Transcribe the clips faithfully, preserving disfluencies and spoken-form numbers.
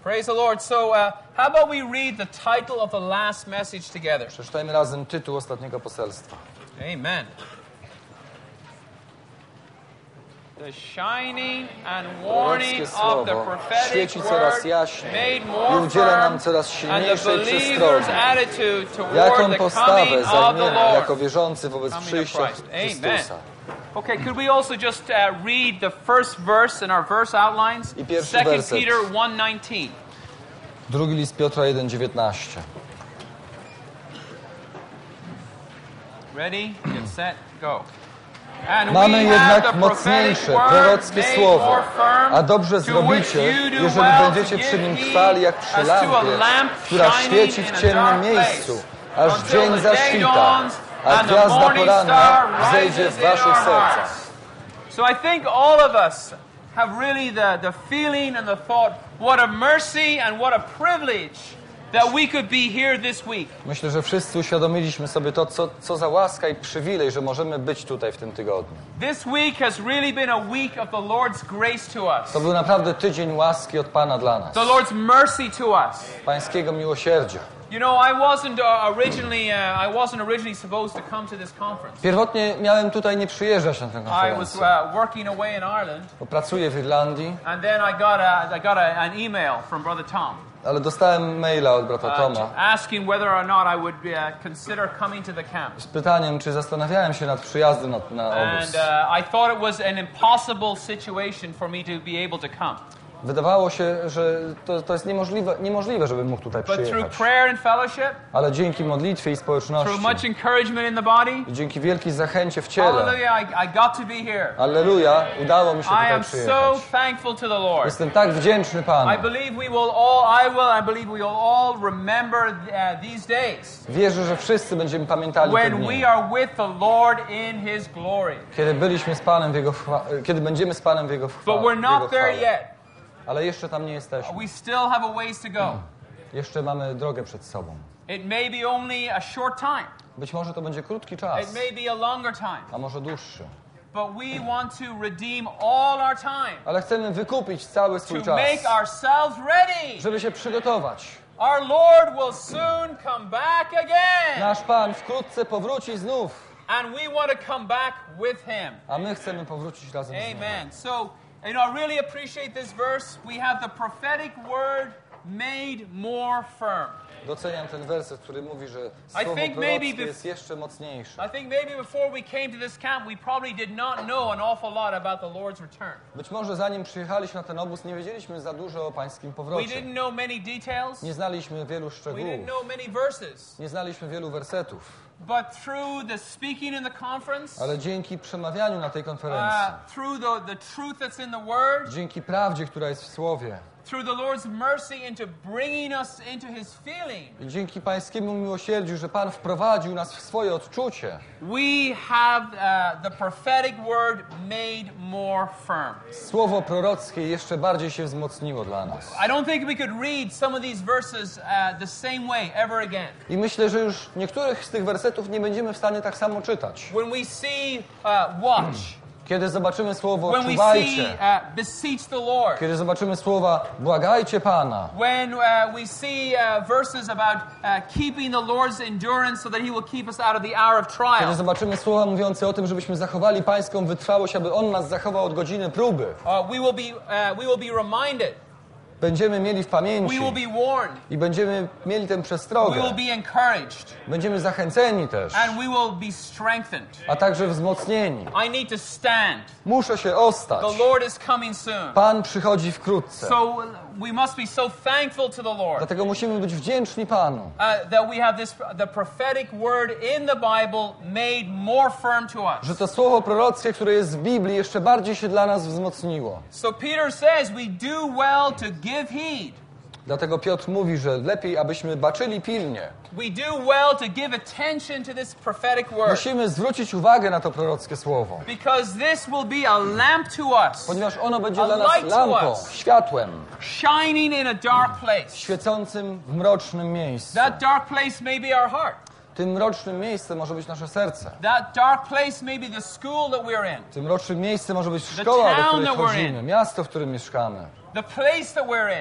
Praise the Lord. So, uh, how about we read the title of the last message together? Przeczytajmy razem tytuł ostatniego poselstwa. Amen. The shining and warning of the prophetic świeci coraz word jaśniej made i more udziela nam firm, coraz and the silniejszej believer's przestrogi. attitude toward Jaką the postawę coming of the zajmiemy Lord. jako wierzący wobec Coming of przyjścia Christ. Amen. Chrystusa. Okay, could we also just uh, read the first verse in our verse outlines? I pierwszy Second werset. Peter one nineteen. Drugi list Piotra jeden dziewiętnaście. Ready, get set, go. And Mamy we jednak have the mocniejsze, prophetic prorockie word słowo, made more firm, a dobrze to zrobicie, which you do jeżeli well będziecie to przy give nim heed trwali jak przy as to a lampie, lamp która shining świeci in w a ciemnym dark miejscu, place, aż until dzień the day zaświta, dawns a and the gwiazda morning poranna star wzejdzie rises w in waszych our sercach. hearts. So I think all of us have really the, the feeling and the thought, what a mercy and what a privilege that we could be here this week. Myślę, że wszyscy uświadomiliśmy sobie to, co, co za łaska i przywilej, że możemy być tutaj w tym tygodniu. This week has really been a week of the Lord's grace to us. To był naprawdę tydzień łaski od Pana dla nas. The Lord's mercy to us. Pańskiego miłosierdzia. You know, I wasn't uh, originally uh, I wasn't originally supposed to come to this conference. Pierwotnie miałem tutaj nie przyjeżdżać na tę I was konferencję, uh, working away in Ireland, bo pracuję w Irlandii, and then I got a, I got a, an email from Brother Tom ale dostałem maila od brata uh, Toma asking whether or not I would uh, consider coming to the camp. z pytaniem, czy zastanawiałem się nad przyjazdem na, na obóz. And uh, I thought it was an impossible situation for me to be able to come. Wydawało się, że to, to jest niemożliwe, niemożliwe, żebym mógł tutaj But through przyjechać. prayer and fellowship, Ale dzięki modlitwie i społeczności through much encouragement in the body, i dzięki wielkiej zachęcie w ciele, hallelujah, I, I got to be here. alleluja, udało mi się I tutaj am so przyjechać. thankful to the Lord. Jestem tak wdzięczny I Panu. believe we will all, I will, I believe we will all remember uh, these days Wierzę, że wszyscy będziemy pamiętali te when dni, we are with the Lord in His glory. kiedy byliśmy z Panem w Jego chwa- kiedy będziemy z Panem w Jego But chwale. we're not there yet. Ale jeszcze tam nie jesteśmy. We still have a ways to go. Jeszcze mamy drogę przed sobą. It may be only a short time. Być może to będzie krótki czas, It may be a longer time. a może dłuższy. But we want to redeem all our time Ale chcemy wykupić cały swój to czas, make ourselves ready. żeby się przygotować. Our Lord will soon come back again. Nasz Pan wkrótce powróci znów, And we want to come back with Him. a my chcemy powrócić razem z Nim. Amen. So, you know, I really appreciate this verse. We have the prophetic word made more firm. Doceniam ten werset, który mówi, że I słowo think maybe prorockie bef- jest jeszcze mocniejsze. I think maybe before we came to this camp, we probably did not know an awful lot about the Lord's return. Być może zanim przyjechaliśmy na ten obóz, nie wiedzieliśmy za dużo o Pańskim We powrocie. didn't know many details. Nie znaliśmy wielu We szczegółów. didn't know many verses. Nie znaliśmy wielu wersetów. But through the speaking in the conference, Ale dzięki przemawianiu na tej konferencji, uh, through the, the truth that's in the Word, dzięki prawdzie, która jest w Słowie, through the Lord's mercy into bringing us into His feeling, i dzięki Pańskiemu miłosierdziu, że Pan wprowadził nas w swoje odczucie, we have uh, the prophetic word made more firm. słowo prorockie jeszcze bardziej się wzmocniło dla nas. I don't think we could read some of these verses uh, the same way ever again. I myślę, że już niektórych z tych wersetów nie będziemy w stanie tak samo czytać. When we see uh, watch, Kiedy zobaczymy słowo when we see czuwajcie, uh, beseech the Lord, kiedy zobaczymy słowa błagajcie Pana, when uh, we see uh, verses about uh, keeping the Lord's endurance so that He will keep us out of the hour of kiedy trial, zobaczymy słowa mówiące o tym, żebyśmy zachowali Pańską wytrwałość, aby On nas zachował od godziny próby, uh, we will be uh, we will be reminded, będziemy mieli w we pamięci will be warned, i będziemy mieli tę we przestrogę, will be encouraged, będziemy zachęceni też, and we will be strengthened. a także wzmocnieni. I need to stand. Muszę się ostać. The Lord is coming soon. Pan przychodzi wkrótce. So we must be so thankful to the Lord Dlatego musimy być wdzięczni Panu, uh, that we have this the prophetic word in the Bible made more firm to us. że to słowo prorockie, które jest w Biblii, jeszcze bardziej się dla nas wzmocniło. So Peter says we do well to give heed. Dlatego Piotr mówi, że lepiej, abyśmy baczyli pilnie. We do well to give attention to this prophetic word, Musimy zwrócić uwagę na to prorockie słowo, because this will be a lamp to us, ponieważ ono będzie A dla nas light to lampą, us. światłem, shining in a dark place. świecącym w mrocznym miejscu. That dark place may be our heart. Tym mrocznym miejscem może być nasze serce. That dark place may be the school that we're in, Tym mrocznym miejscem może być szkoła, do town której that we're chodzimy, in. miasto, w którym mieszkamy, the place that we're in.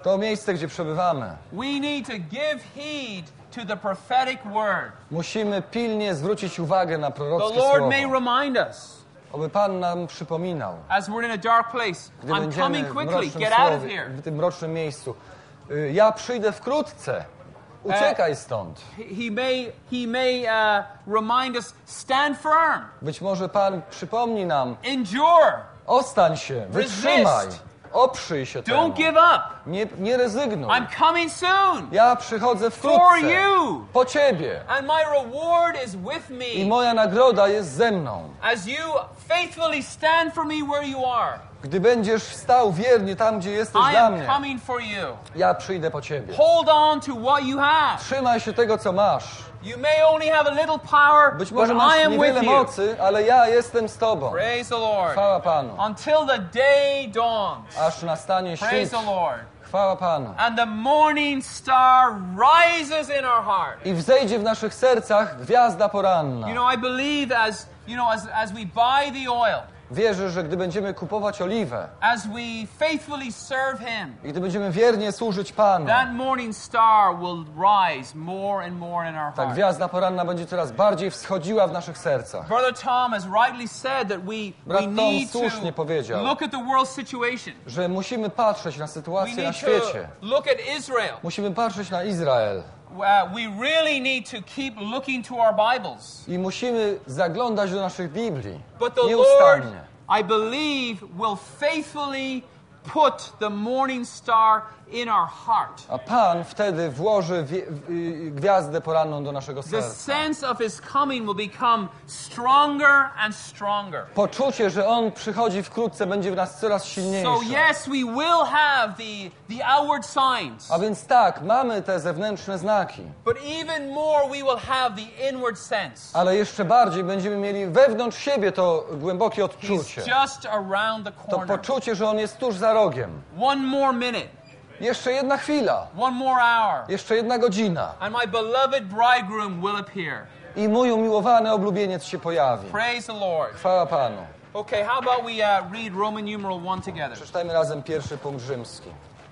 To miejsce, gdzie przebywamy. We need to give heed to the prophetic word. Musimy pilnie zwrócić uwagę na The prorockie Lord słowo. may remind us Oby Pan nam przypominał, as we're in a dark place. gdy I'm będziemy coming w quickly. mrocznym Get out of słowie, here. w tym mrocznym miejscu. Y, Ja przyjdę wkrótce. Uciekaj stąd. He he may he may uh, remind us, stand firm, Być może Pan przypomni nam, endure, ostań się, wytrzymaj, oprzyj się temu. don't give up. Nie, nie rezygnuj. I'm coming soon. Ja przychodzę For wkrótce you. po Ciebie And my reward is with i me moja nagroda jest ze mną. as you faithfully stand for me where you are. Gdy będziesz stał wiernie tam, gdzie jesteś I dla am mnie, coming for you. ja przyjdę po Ciebie. Hold on to what you have. Trzymaj się tego, co masz. You may only have a little power, Być but może I masz am niewiele with you. mocy, ale ja jestem z Tobą. Praise the Lord. Chwała Panu. Until the day dawns. Aż nastanie Praise świt. the Lord. Chwała Panu. And the morning star rises in our heart. I wzejdzie w naszych sercach gwiazda poranna. You know, I believe as, you know, as, as we buy the oil, Wierzę, że gdy będziemy kupować oliwę as we faithfully serve Him, i gdy będziemy wiernie służyć Panu, that morning star will rise more and more in our ta heart. gwiazda poranna będzie coraz bardziej wschodziła w naszych sercach. Brother Tom has rightly said that we, Brat we Tom need słusznie to powiedział, look at the world situation. że musimy patrzeć na We sytuację na need świecie. to look at Israel. Musimy patrzeć na Izrael Uh, we really need to keep looking to our Bibles. i musimy zaglądać do naszych Biblii But the Lord, nieustannie. I believe, will faithfully put the morning star in our heart. A Pan wtedy włoży wie, y, gwiazdę poranną do naszego The serca. sense of His coming will become stronger and stronger. Poczucie, że On przychodzi wkrótce, będzie w nas coraz silniejsze. So yes, we will have the, the outward signs. A więc tak, mamy te zewnętrzne znaki, But even more, we will have the inward sense. ale jeszcze bardziej będziemy mieli wewnątrz siebie to głębokie He's odczucie. just around the To corner. poczucie, że On jest tuż za rogiem. One more minute, Jeszcze jedna chwila, one more hour, jeszcze jedna godzina and my beloved bridegroom will appear. i mój umiłowany oblubieniec się pojawi. Praise the Lord. Chwała Panu. Okay, how about we uh, read Roman numeral one together? Przeczytajmy razem pierwszy punkt rzymski.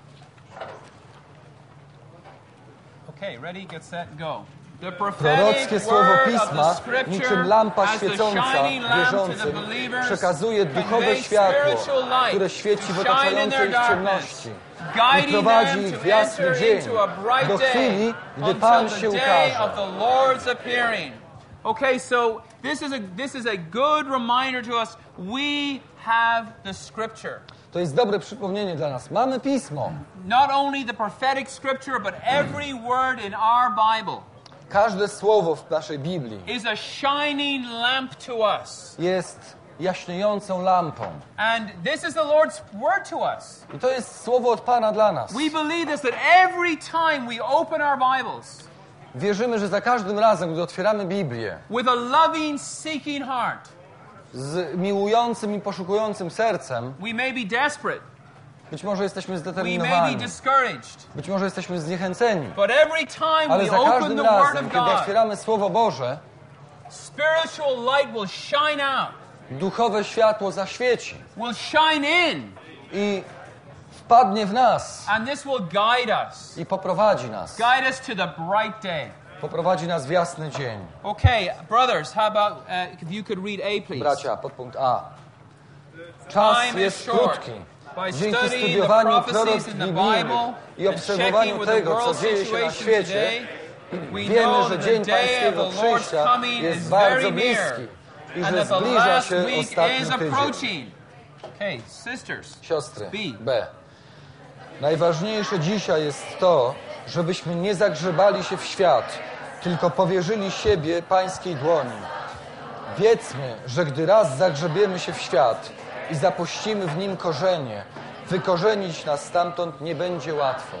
Okay, ready, get set, go. The prophetic Prorockie słowo word of Pisma, the Scripture, niczym lampa as the świecąca shining lamp to the wierzącym, believers, przekazuje duchowe conveys światło, spiritual light które świeci w to shine in their otaczającej ich darkness, ciemności i guiding prowadzi them ich to w jasny enter dzień, into a bright do day chwili, gdy Pan until się the day ukaże. of the Lord's appearing. Okay, so this is a this is a good reminder to us. We have the Scripture. To jest dobre przypomnienie dla nas. Mamy Pismo. Not only the prophetic Scripture, but every word in our Bible Każde słowo w naszej Biblii is a shining lamp to us. jest jaśniejącą lampą. And this is the Lord's word to us. I to jest słowo od Pana dla nas. We believe this, that every time we open our Bibles Wierzymy, że za każdym razem, gdy otwieramy Biblię with a loving, seeking heart, z miłującym i poszukującym sercem, we may be desperate, być może jesteśmy we may be zdeterminowani, discouraged, być może jesteśmy zniechęceni, but every time ale we za open każdym the Word razem, of kiedy God, otwieramy Słowo Boże, spiritual light will shine out, duchowe światło zaświeci will shine in, i wpadnie w nas and this will guide us, i poprowadzi nas. guide us to the bright day. Poprowadzi nas w jasny dzień. Okay, brothers, how about uh, if you could read A, please? Bracia, podpunkt A. Czas Time is jest short. krótki. By Dzięki studying the studiowaniu prophecies proroctw in the biblijnych Bible i and obserwowaniu checking with the tego, co world dzieje się na situation świecie, today, we wiemy, know że that the dzień day of Pańskiego the Lord's przyjścia coming jest is bardzo very bliski near, i and że that the zbliża last się week ostatni is tydzień. approaching. Okay, sisters. Siostry, B. B. Najważniejsze dzisiaj jest to, żebyśmy nie zagrzebali się w świat, tylko powierzyli siebie Pańskiej dłoni. Wiedzmy, że gdy raz zagrzebiemy się w świat i zapuścimy w nim korzenie, wykorzenić nas stamtąd nie będzie łatwo.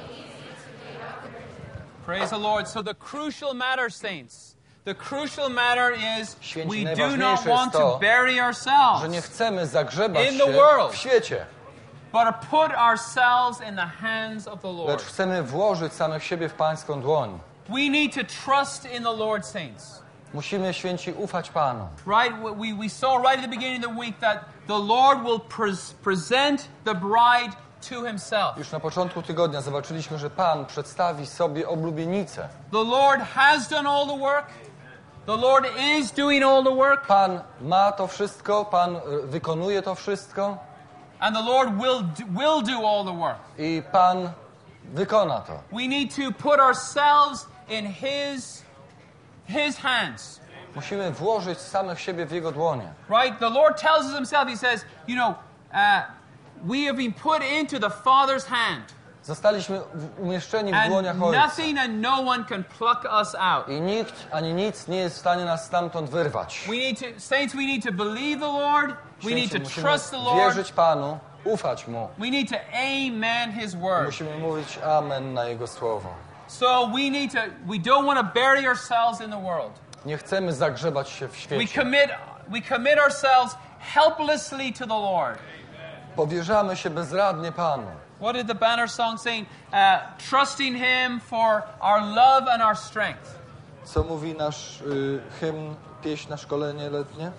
Praise the Lord. So the crucial matter, saints, the crucial matter is Święci, we do not najważniejsze want jest to to, bury że ourselves, nie chcemy zagrzebać In the się world. w świecie, but to put ourselves in the hands of the lecz Lord. chcemy włożyć samych siebie w Pańską dłoń. We need to trust in the Lord, saints. Musimy, święci, ufać Panu. Right? We, we saw right at the beginning of the week that the Lord will pres present the bride to himself. Już na początku tygodnia zobaczyliśmy, że Pan przedstawi sobie oblubienicę. The Lord has done all the work. The Lord is doing all the work. Pan ma to wszystko, Pan wykonuje to wszystko And the Lord will do, will do all the work. i Pan wykona to. We need to put ourselves in His, His hands. Musimy włożyć samych siebie w Jego dłonie. Right? The Lord tells us Himself, He says, you know, uh, we have been put into the Father's hand. Zostaliśmy w- umieszczeni w And dłoniach Ojca. nothing and no one can pluck us out. I nikt ani nic nie jest w stanie nas stamtąd wyrwać. We need to, saints, we need to believe the Lord. We need Święci, to musimy trust the Lord. wierzyć Panu, ufać Mu. We need to amen His word. Musimy mówić amen na Jego słowo. So we need to, we don't want to bury ourselves in the world. Nie chcemy zagrzebać się w We świecie. commit, we commit ourselves helplessly to the Lord. Powierzamy się bezradnie Panu. What did the banner song say? Uh, trusting Him for our love and our strength. Co mówi nasz y, hymn, pieśń na szkolenie letnie?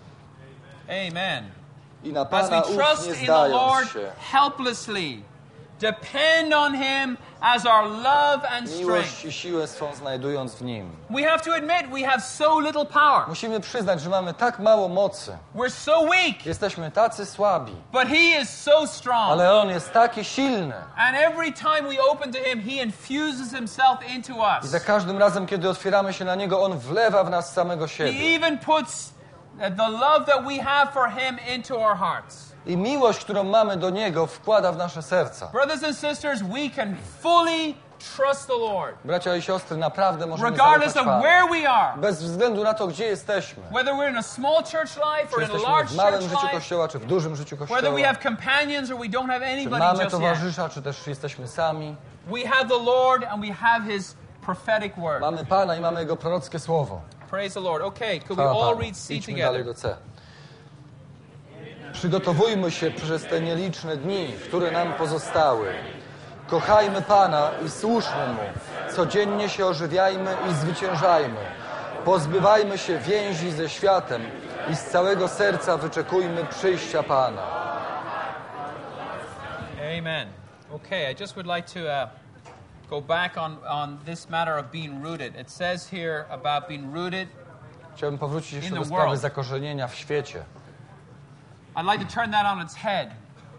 Amen. I na As Pana we uf trust nie in the zdając Lord się. helplessly, depend on Him as our love and Miłość strength. i siłę swą znajdując w Nim. We have to admit we have so little power. Musimy przyznać, że mamy tak mało mocy. We're so weak, Jesteśmy tacy słabi. but He is so strong. Ale On jest taki silny. And every time we open to Him, He infuses Himself into I us. za każdym razem, kiedy otwieramy się na Niego, On wlewa w nas samego He siebie. even puts the love that we have for Him into our hearts. I miłość, którą mamy do Niego, wkłada w nasze serca. Brothers and sisters, we can fully trust the Lord, Bracia i siostry, naprawdę możemy regardless zaufać of Panu. where we are. Bez względu na to, gdzie jesteśmy. Whether we're in a small church life Czy or in a jesteśmy large w małym church życiu life, Kościoła, czy w dużym życiu Kościoła. whether we have companions or we don't have Czy anybody mamy just yet. towarzysza, czy też jesteśmy sami. We have the Lord and we have His prophetic word. Mamy Pana i mamy Jego prorockie słowo. Praise the Lord. Okay, could we Chwała all Panu. read C Idźmy dalej together? do C. Przygotowujmy się przez te nieliczne dni, które nam pozostały. Kochajmy Pana i służmy Mu. Codziennie się ożywiajmy i zwyciężajmy. Pozbywajmy się więzi ze światem i z całego serca wyczekujmy przyjścia Pana. Amen. Okay, I just would like to uh, go back on, on this matter of being rooted. It says here about being rooted. Chciałbym powrócić jeszcze In do the sprawy world. zakorzenienia w świecie. I'd like to turn that on its head.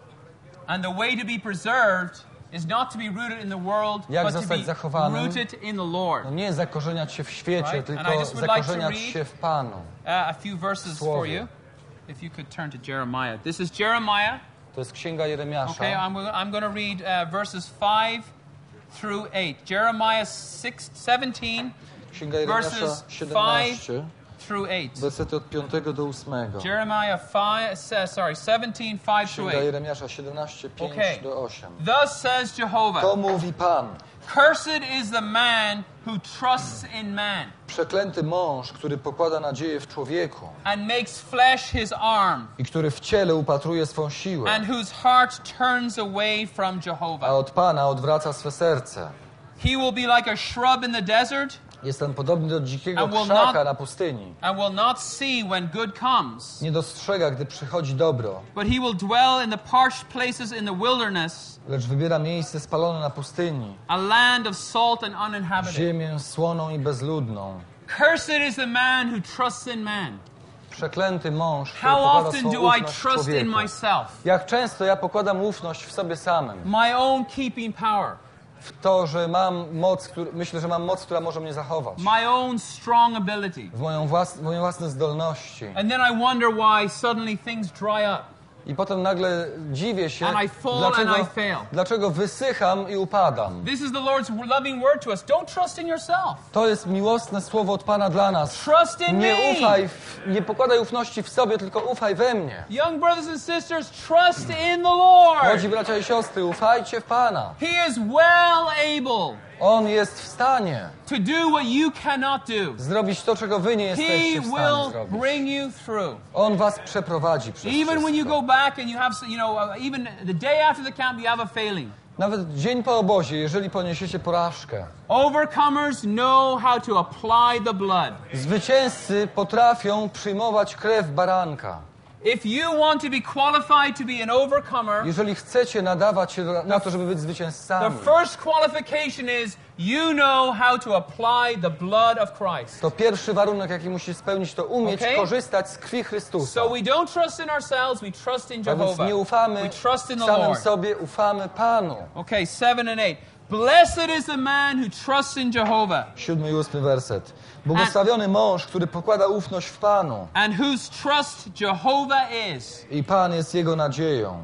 And the way to be preserved is not to be rooted in the world, Jak but to zostać be zachowanym? rooted in the Lord. No nie zakorzeniać się w świecie, Right? And I tylko just would like to zakorzeniać read- się w Panu. Uh, a few verses for Słowie. you. If you could turn to Jeremiah. This is Jeremiah. To jest Księga Jeremiasza. Okay, I'm, I'm going to read uh, verses five through eight. Jeremiah six, seventeen Księga Jeremiasza verses siedemnaście, through eight. wersety od piątego do ósmego. Jeremiah five, says, sorry, seventeen, five through Księga eight. Jeremiasza siedemnaście, pięć Okay. do osiem. Thus says Jehovah, To mówi Pan. cursed is the man who trusts in man Przeklęty mąż, który pokłada nadzieję w człowieku and makes flesh his arm, i który w ciele upatruje swą siłę, and whose heart turns away from a Jehovah. od Pana odwraca swe serce. He will be like a shrub in the desert Jest on podobny do dzikiego And will krzaka not- na pustyni. and will not see when good comes. Nie dostrzega, gdy przychodzi dobro, But he will dwell in the parched places in the wilderness, lecz wybiera miejsce spalone na pustyni, a land of salt and uninhabited. ziemię słoną i bezludną. Cursed is the man who trusts in man. Przeklęty mąż, który How pokłada often swą do I ufność w trust in człowieku. myself, Jak często ja pokładam ufność w sobie samym, my own keeping power, w to, że mam moc, który, myślę, że mam moc, która może mnie zachować, my own strong ability. w moją włas, w moje własne zdolności. And then I wonder why suddenly things dry up. I potem nagle dziwię się, And I fall dlaczego, and I fail. dlaczego wysycham i upadam. This is the Lord's loving word to us. Don't trust in yourself. To jest miłosne słowo od Pana dla nas. Trust in Nie me. ufaj, w, nie pokładaj ufności w sobie, tylko ufaj we mnie. Young brothers and sisters, trust in the Lord. Młodzi bracia i siostry, ufajcie w Pana. He is well able On jest w stanie to do what you cannot do. zrobić to, czego wy nie He jesteście w stanie will zrobić. bring you through. On was przeprowadzi przez Even when you wszystko. go back and you have, you know, uh, even the day after the camp, you have a failing. Nawet dzień po obozie, jeżeli poniesiecie porażkę, Overcomers know how to apply the blood. zwycięzcy potrafią przyjmować krew baranka. If you want to be qualified to be an overcomer, Jeżeli chcecie nadawać się na to, żeby być the zwycięzcami, first qualification is you know how to apply the blood of Christ. to pierwszy warunek, jaki musisz spełnić, to umieć Okay. korzystać z krwi Chrystusa. So we don't trust in ourselves, we trust in A więc Jehovah. nie ufamy We trust in the samym Lord. sobie, ufamy Panu. Okay, seven and eight. Blessed is the man who trusts in Jehovah Siódmy i ósmy werset. Błogosławiony mąż, który pokłada ufność w Panu and whose trust Jehovah is. i Pan jest jego nadzieją.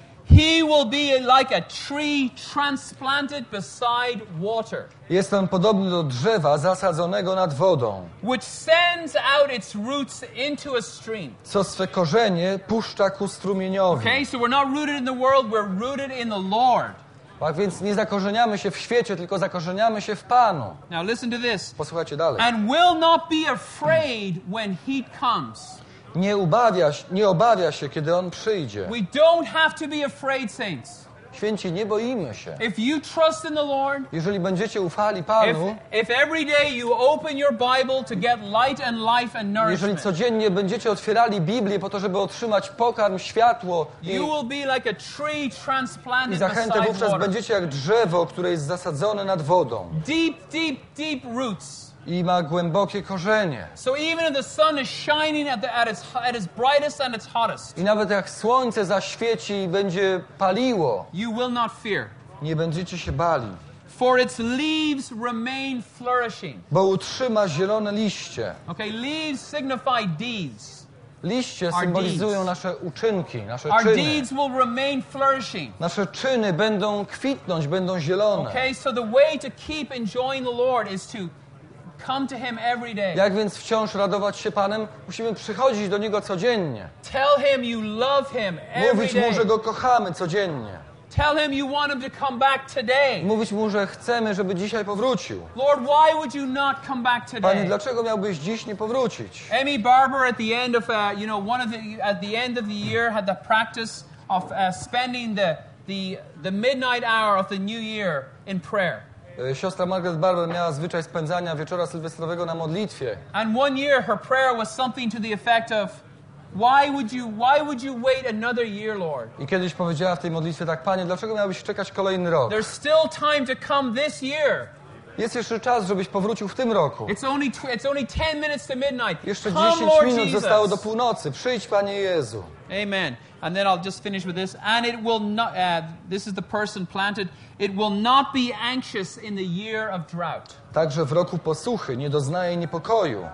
He will be like a tree transplanted beside water, Jest on podobny do drzewa zasadzonego nad wodą, which sends out its roots into a stream. co swe korzenie puszcza ku strumieniowi. Okay, so we're not rooted in the world, we're rooted in the Lord. Tak więc nie zakorzeniamy się w świecie, tylko zakorzeniamy się w Panu. Now listen to this. Posłuchajcie dalej. And will not be afraid when heat comes. Nie obawia, nie obawia się, kiedy On przyjdzie. We don't have to be afraid, saints. Święci, nie boimy się. If you trust in the Lord, Jeżeli będziecie ufali if, Panu, if every day you open your Bible to get light and life and jeżeli nourishment, codziennie będziecie otwierali Biblię po to, żeby otrzymać pokarm, światło i, you will be like a tree i transplanted zachętę, beside wówczas water. będziecie jak drzewo, które jest zasadzone nad wodą Deep, deep, deep roots. i ma głębokie korzenie. So even if the sun is shining at, the, at, its, at its brightest and its hottest, I nawet jak słońce zaświeci i będzie paliło, you will not fear. nie będziecie się bali, For its leaves remain flourishing. bo utrzyma zielone liście. Okay, leaves signify deeds. Liście Our symbolizują deeds. nasze uczynki, nasze Our czyny. deeds will remain flourishing. Nasze czyny będą kwitnąć, będą zielone. Okay, so the way to keep enjoying the Lord is to come to Him every day. Jak więc wciąż radować się Panem? Musimy przychodzić do Niego codziennie. Tell Him you love Him every Mówić Mu, day. że Go kochamy codziennie. Tell Him you want Him to come back today. Mówić Mu, że chcemy, żeby dzisiaj powrócił. Lord, why would you not come back Panie, today? dlaczego miałbyś dziś nie powrócić? Amy Barber at the end of uh, you know one of the at the end of the year had the practice of uh, spending the the the midnight hour of the new year in prayer. E, Siostra Margaret Barber miała zwyczaj spędzania wieczora sylwestrowego na modlitwie. And one year her prayer was something to the effect of, why would you why would you wait another year, Lord? I kiedyś powiedziała w tej modlitwie tak: Panie, dlaczego miałbyś czekać kolejny rok? There's still time to come this year. Jest jeszcze czas, żebyś powrócił w tym roku. It's only tw- it's only ten minutes to midnight. Jeszcze Come, dziesięć Lord minut Jesus. zostało do północy. Przyjdź, Panie Jezu. Amen. And then I'll just finish with this. And it will not. Uh, this is the person planted. It will not be anxious in the year of drought. Także w roku posuchy nie doznaje niepokoju.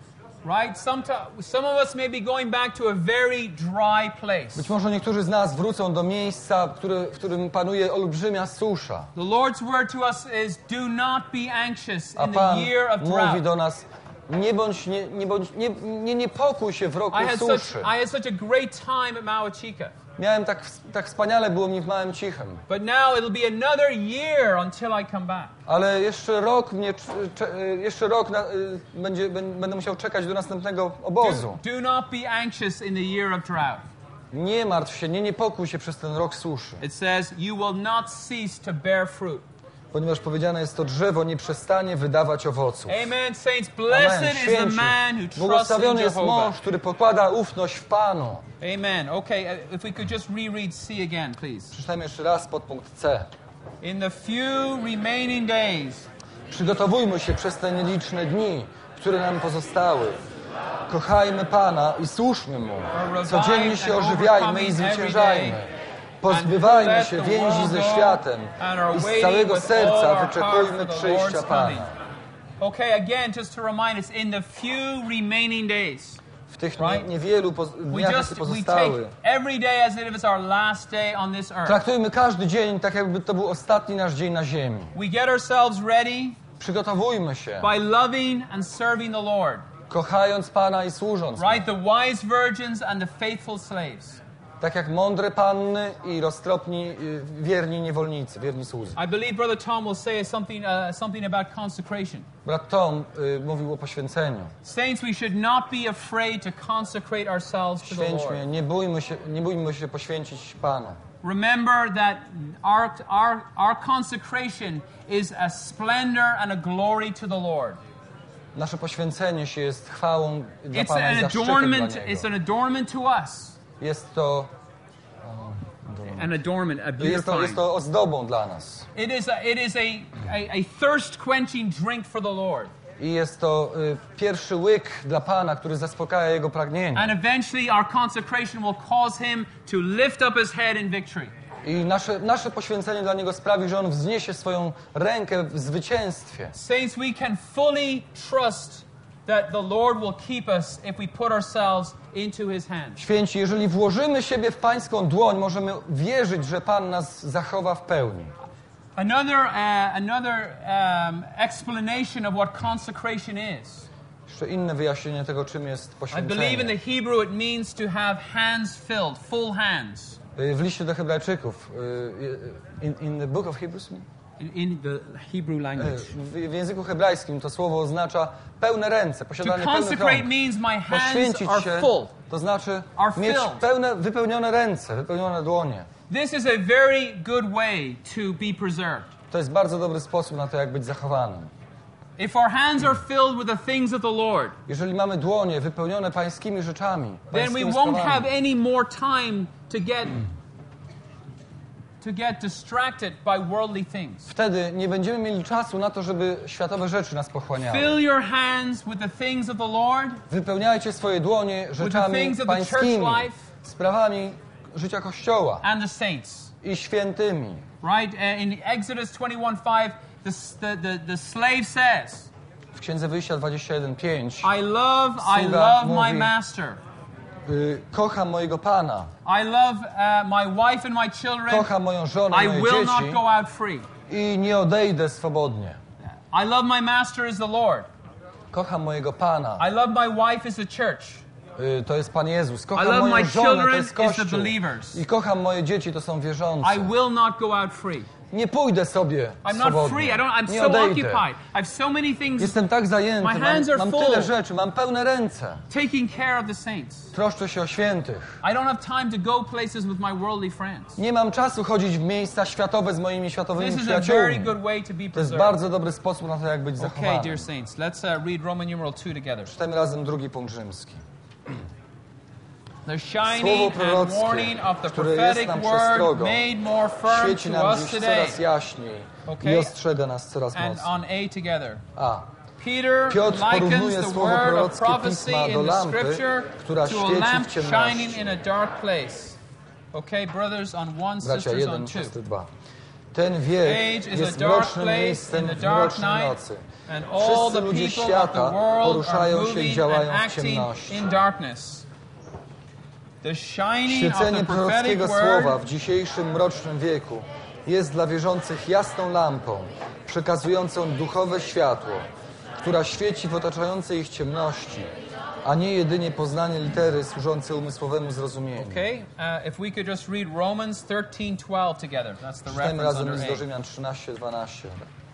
Right? Some, some of us may be going back to a very dry place. Być może niektórzy z nas wrócą do miejsca, które, w którym panuje olbrzymia susza. The Lord's word to us is, do not be anxious A in the Pan year of mówi drought. do nas: nie bądź, nie, nie, bądź, nie, nie niepokój się w roku I had, such, suszy. I had such a great time at Małachika. Miałem tak, tak wspaniale było mi w Małym Cichem. But now it'll be another year until I come back. Ale jeszcze rok mnie, cze, jeszcze rok na, y, będzie, będę musiał czekać do następnego obozu. Do, do not be anxious in the year of drought. Nie martw się, nie niepokój się przez ten rok suszy. It says, you will not cease to bear fruit. Ponieważ powiedziane jest, to drzewo nie przestanie wydawać owoców. Amen, saints. Blessed Amen. is the Święci. man who trusts in Błogosławiony jest Jehovah. mąż, który pokłada ufność w Panu. Amen. Okay, uh, if we could just reread C again, please. Przeczytajmy jeszcze raz podpunkt C. In the few remaining days, Przygotowujmy się przez te nieliczne dni, które nam pozostały. Kochajmy Pana i służmy Mu. Codziennie się ożywiajmy i zwyciężajmy. Pozbywajmy się więzi ze światem i z całego serca wyczekujmy przyjścia Pana. Okay, again, just to remind us, in the few remaining days, W tych Right? nie, niewielu poz- we dniach, jakie just we take pozostały, every day as if it's our last day on this earth. traktujmy każdy dzień tak, jakby to był ostatni nasz dzień na ziemi. We get ourselves ready Przygotowujmy się, by loving and serving the Lord. kochając Pana i służąc Mu. Right? The wise virgins and the faithful slaves. Tak jak mądre panny i roztropni, y, wierni niewolnicy, wierni słudzy. I believe Brother Tom will say something, uh, something about consecration. Brat Tom y, mówił o poświęceniu. Saints, we should not be afraid to consecrate ourselves to the Święćmy, Lord. nie bójmy się, nie bójmy się poświęcić Panu. Remember that our, our, our consecration is a splendor and a glory to the Lord. Nasze poświęcenie się jest chwałą dla It's Pana i an zaszczytem dla adornment, Niego. it's an adornment to us. Jest to, An adornment, a jest to, jest beautifying. to ozdobą dla nas. It is a, it is a, a, a thirst-quenching drink for the Lord. I jest to y, pierwszy łyk dla Pana, który zaspokaja Jego pragnienie. And eventually our consecration will cause him to lift up his head in victory. I nasze, nasze poświęcenie dla Niego sprawi, że On wzniesie swoją rękę w zwycięstwie. Saints, we can fully trust that the Lord will keep us if we put ourselves into his hands. Święci, jeżeli włożymy siebie w Pańską dłoń, możemy wierzyć, że Pan nas zachowa w pełni. Another, uh, another um, explanation of what consecration is. Jeszcze inne wyjaśnienie tego, czym jest I believe in poświęcenie. the Hebrew it means to have hands filled, full hands. Y, W liście do Hebrajczyków, y, in, in the book of Hebrews, In, in the Hebrew y, language. w, w języku hebrajskim to słowo oznacza pełne ręce, To posiadanie pełnych consecrate rąk. means my hands Poświęcić are się, full. to znaczy Are mieć filled. pełne, wypełnione ręce, wypełnione dłonie. This is a very good way to be preserved. To jest bardzo dobry sposób na to, jak być zachowanym. If our hands are filled with the things of the Lord, Jeżeli mamy dłonie wypełnione pańskimi rzeczami, then we pańskimi won't sprawami, have any more time to get to get distracted by worldly things. wtedy nie będziemy mieli czasu na to, żeby światowe rzeczy nas pochłaniały. Fill your hands with the things of the Lord, Wypełniajcie swoje dłonie rzeczami things of the church pańskimi, life. sprawami życia Kościoła and the saints. i świętymi. Right? Uh, in Exodus twenty-one five, the, the, the, the slave says, W Księdze Wyjścia dwadzieścia jeden pięć I love, I Sługa love my mówi- master. y, kocham mojego Pana, I love uh, my wife and my children. kocham moją żonę, I moje will not dzieci go out free. i nie odejdę swobodnie. I love my master as the Lord. Kocham mojego Pana, I love my wife as the church. y, to jest Pan Jezus. I Kocham love moją my żonę, to children jest is the Kościół. believers. I kocham moje dzieci, to są wierzący. I will not go out free. Nie pójdę sobie I'm not swobodnie. free. I don't, I'm Nie so odejdę. occupied. I have so many things Jestem tak zajęty, My hands are mam, mam full. tyle rzeczy, mam pełne ręce. taking care of the saints. Troszczę się o świętych. I don't have time to go places with my worldly friends. Nie mam czasu chodzić w miejsca światowe z moimi światowymi This is a very przyjaciółmi. good way to be To jest preserved. bardzo dobry sposób na to, jak być Okay, zachowanym. dear saints, let's uh, read Roman numeral two together. Czytajmy razem drugi punkt rzymski. The Słowo shining and prorockie, warning of the które jest prophetic nam word przestrogą, made more firm świeci to nam us dziś today. coraz jaśniej Okay. i ostrzega nas coraz And mocniej. on A together. A. Peter Piotr likens porównuje the słowo word of prorockie prophecy Pisma do in the lampy, scripture która to a świeci lamp w ciemności. shining in a dark place. Okay, brothers on one, Bracia, sisters on jeden, two. siostry, dwa. Ten wiek Age is jest a dark mrocznym place miejscem in the w dark mrocznej night, nocy. and all Wszyscy the ludzie people of the świata world are poruszają się i moving and działają w acting ciemności. in darkness. The shining of Świecenie the prophetic prorockiego słowa word w dzisiejszym mrocznym wieku jest dla wierzących jasną lampą, przekazującą duchowe światło, która świeci w otaczającej ich ciemności, a nie jedynie poznanie litery służące umysłowemu zrozumieniu. Okay, uh, if we could just read Romans thirteen twelve together. That's the Czytajmy reference razem under list do A. Rzymian trzynaście dwanaście.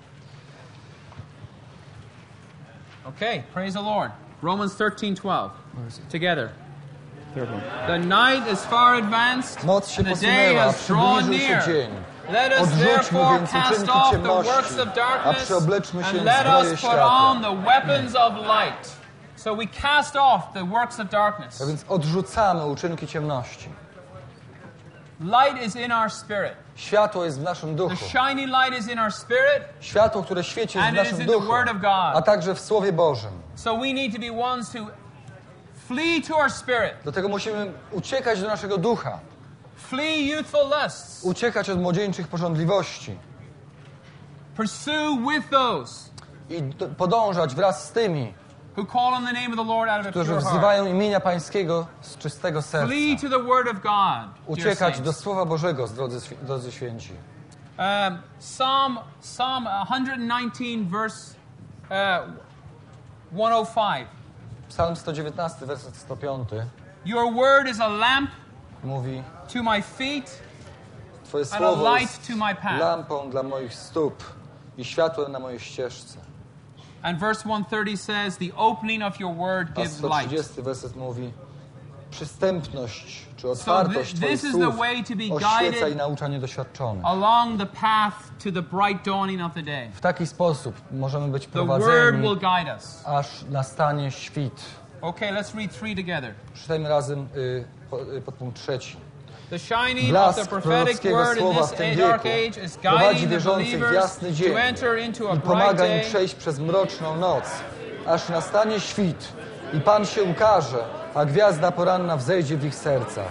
Okay, praise the Lord. Romans thirteen twelve. Together. The night is far advanced, Noc się and the day posunęła, has drawn przybliżył się near. dzień. Let us Odrzućmy therefore więc cast uczynki off the ciemności, works of a darkness przyobleczmy się and w let zbroję us put światła. on the weapons of light. So we cast off the works of darkness. A więc odrzucamy uczynki ciemności. Light is in our spirit. Światło jest w naszym The duchu. shining light is in our spirit, Światło, które świeci jest And w it is naszym in the duchu, Word of God. a także w Słowie Bożym. so we need to be ones who flee to our spirit, Dlatego musimy uciekać do naszego ducha, flee youthful lusts, uciekać od młodzieńczych pożądliwości pursue with those i d- podążać wraz z tymi, who call on the name of the Lord out of a którzy pure heart. wzywają imienia Pańskiego z czystego serca. Flee to the Word of God, dear Uciekać saints. do Słowa Bożego, drodzy, świ- drodzy święci. Um, Psalm Psalm one nineteen verse uh, one oh five. Psalm sto dziewiętnasty, werset sto pięć Your word is a lamp mówi: to my feet Twoje and a słowo light jest to my path. lampą dla moich stóp i światłem na mojej ścieżce. And verse one thirty says, the opening of your word A gives sto light. trzydziesty werset mówi: przystępność czy So otwartość thi- Twoich this is the słów way to be oświeca guided i naucza niedoświadczonych. along the path to the bright dawning of the day. W taki sposób możemy być The word prowadzeni, will guide us. aż nastanie świt. Okay, let's read three together. Przeczytajmy razem y, po, y, podpunkt trzeci. The shining of Blask the prophetic prorockiego word in słowa this w tym dark wieku age is prowadzi guiding the wierzących w believers jasny dzień to enter into a i bright pomaga im day. przejść przez mroczną noc, aż nastanie świt i Pan się ukaże, a gwiazda poranna wzejdzie w ich sercach.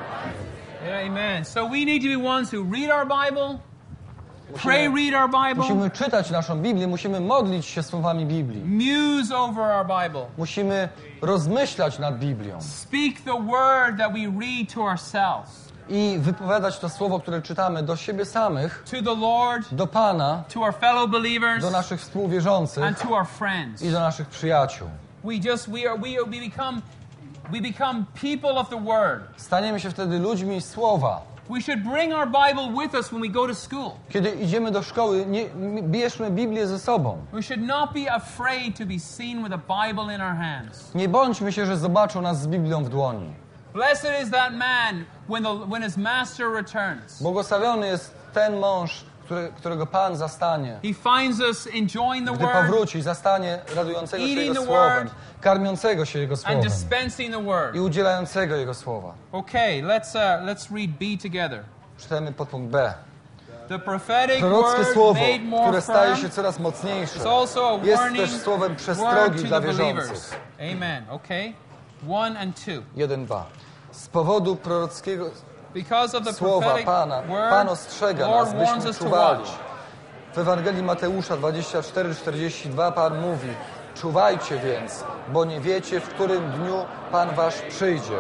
Amen. So we need to be ones who read our Bible, pray, read our Bible, Musimy czytać naszą Biblię, musimy modlić się słowami Biblii. muse over our Bible, Musimy rozmyślać nad Biblią speak the word that we read to ourselves, i wypowiadać to słowo, które czytamy do siebie samych, to the Lord, do Pana, to our fellow believers, do naszych współwierzących and to our friends. i do naszych przyjaciół. We just we are we are, we become we become people of the word. Staniemy się wtedy ludźmi słowa. We should bring our Bible with us when we go to school. Kiedy idziemy do szkoły, nie, bierzmy Biblię ze sobą. We should not be afraid to be seen with a Bible in our hands. Nie bądźmy się, że zobaczą nas z Biblią w dłoni. Blessed is that man when the when his master returns. Błogosławiony jest ten mąż, który, którego Pan zastanie. He finds us enjoying the Gdy word powróci, zastanie radującego się Eating Jego the słowem, word karmiącego się Jego and słowem dispensing the word. i udzielającego Jego słowa. Okay, let's uh, let's read B together. Czytajmy podpunkt B. The prophetic Prorockie word słowo, made more które staje się firm coraz mocniejsze, is also a jest warning też słowem word przestrogi to dla the wierzących. believers. Amen. Okay, one and two. jeden dwa. Z powodu prorockiego Because of the słowa prophetic Pana, word, Pan ostrzega the Lord nas, warns byśmy us to czuwali. watch. W Ewangelii Mateusza dwadzieścia cztery czterdzieści dwa Pan mówi: czuwajcie więc, bo nie wiecie, w którym dniu Pan wasz przyjdzie.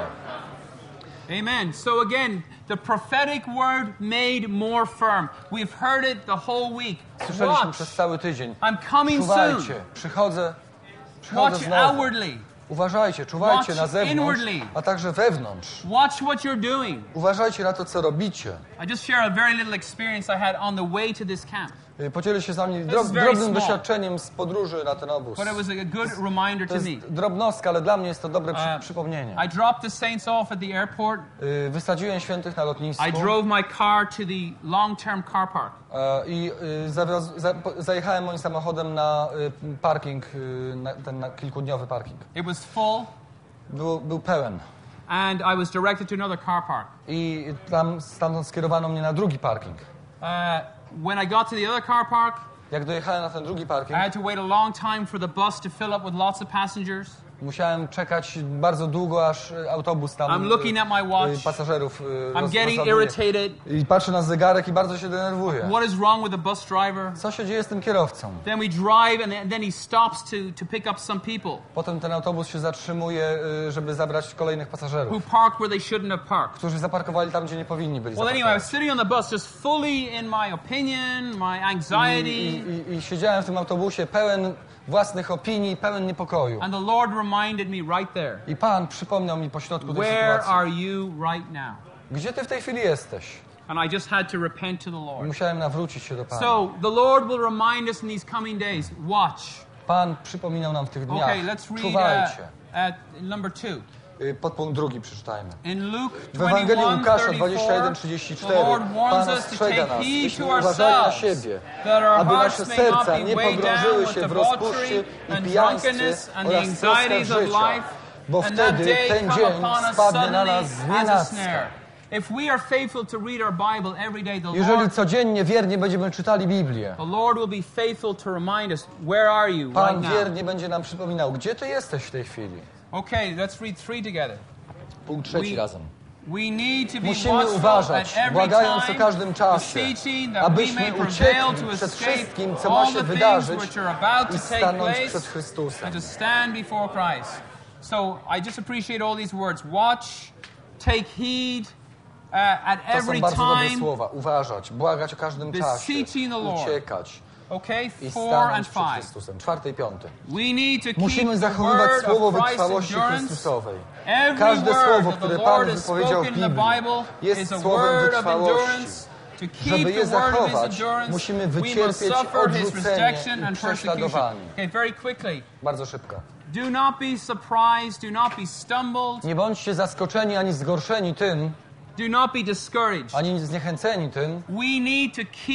Amen. So again, the prophetic word made more firm. We've heard it the whole week. Słyszeliśmy Watch. przez cały tydzień. I'm coming soon. Czuwajcie, przychodzę, przychodzę Watch znowu. outwardly. Uważajcie, czuwajcie Watch na zewnątrz, inwardly. a także wewnątrz. Watch what you're doing. Uważajcie na to, co robicie. I just share a very little experience I had on the way to this camp. Y, Podzielę się z wami is drob, very drobnym small. doświadczeniem z podróży na ten obóz. But it was a good reminder To to me. jest drobnostka, ale dla mnie jest to dobre przy, Uh, przypomnienie. I dropped the saints off at the airport. Y, Wysadziłem świętych na lotnisku I drove my car to the long-term car park. e, i y, zawiózł, za, po- zajechałem moim samochodem na y, parking, y, na, ten na kilkudniowy parking. It was full, Był, był pełen. and I was directed to another car park. I tam stamtąd skierowano mnie na drugi parking. Uh, when I got to the other car park, Jak dojechałem na ten drugi I parking, had to wait a long time for the bus to fill up with lots of passengers. musiałem czekać bardzo długo, aż y, autobus tam I'm looking at my watch. y, pasażerów y, I'm roz, getting rozładuje. irritated. I patrzę na zegarek i bardzo się denerwuję. What is wrong with the bus driver? Co się dzieje z tym kierowcą? Then we drive, and then- then he stops to, to pick up some people Potem ten autobus się zatrzymuje, y, żeby zabrać kolejnych who pasażerów, parked where they shouldn't have parked. którzy zaparkowali tam, gdzie nie powinni byli Well, anyway, I was zaparkować. sitting on the bus just fully in my opinion, my I, anxiety, i, i siedziałem w tym autobusie pełen własnych opinii, pełen niepokoju. and the Lord reminded me right there, I Pan przypomniał mi pośrodku tej where sytuacji. are you right now? Gdzie ty w tej chwili jesteś? And I just had to repent to the I Lord. musiałem nawrócić się do Pana. So the Lord will remind us in these coming days, watch. Pan przypominał nam w tych dniach. Okay, let's read Czuwajcie. uh, at number two. Y, Podpunkt drugi przeczytajmy. In Luke W Ewangelii twenty-one Łukasza dwadzieścia jeden thirty-four, trzydzieści the cztery Lord warns Pan us to ostrzega take nas, heed byśmy to uważali na ourselves, siebie, that our aby hearts nasze may not serca be nie weighed pogrążyły down with się w debauchery rozpuście i and pijaństwie drunkenness and the oraz troskach anxieties of życia, life, bo and that wtedy day ten come dzień upon us spadnie na suddenly nas as a znienacka. snare. If we are faithful to read our Bible every day, the Jeżeli Lord, codziennie wiernie będziemy czytali Biblię, the Lord will be faithful to remind us, where are you Pan right now? wiernie będzie nam przypominał, gdzie ty jesteś w tej chwili. Okay, let's read three together. Punkt trzeci We- razem. We need to be Musimy watchful uważać, at every błagając time, o każdym czasie, beseeching that we may abyśmy prevail uciekli to przed escape wszystkim, co ma all się the things wydarzyć which are about i to take stanąć place przed Chrystusem. and to stand before Christ. So I just appreciate all these words. Watch, take heed uh, at To every są bardzo dobre time. słowa. Uważać, błagać o każdym czasie, Beseeching the Lord. uciekać Okay, i four stanąć and przed five. Chrystusem. Czwarty i piąty. We need to keep Musimy the zachowywać word słowo of Christ's wytrwałości endurance. Chrystusowej. Every Każde word słowo, that the które Lord Pan has wypowiedział w spoken in the Biblii, Bible jest is a słowem word of wytrwałości. endurance. To Żeby keep je the word of His zachować, endurance, musimy we must wycierpieć suffer His odrzucenie rejection i and persecution. prześladowanie. Okay, very quickly. Bardzo szybko. Do not be surprised, do not be stumbled, Nie bądźcie zaskoczeni ani zgorszeni tym, do not be discouraged. ani zniechęceni tym. We need to keep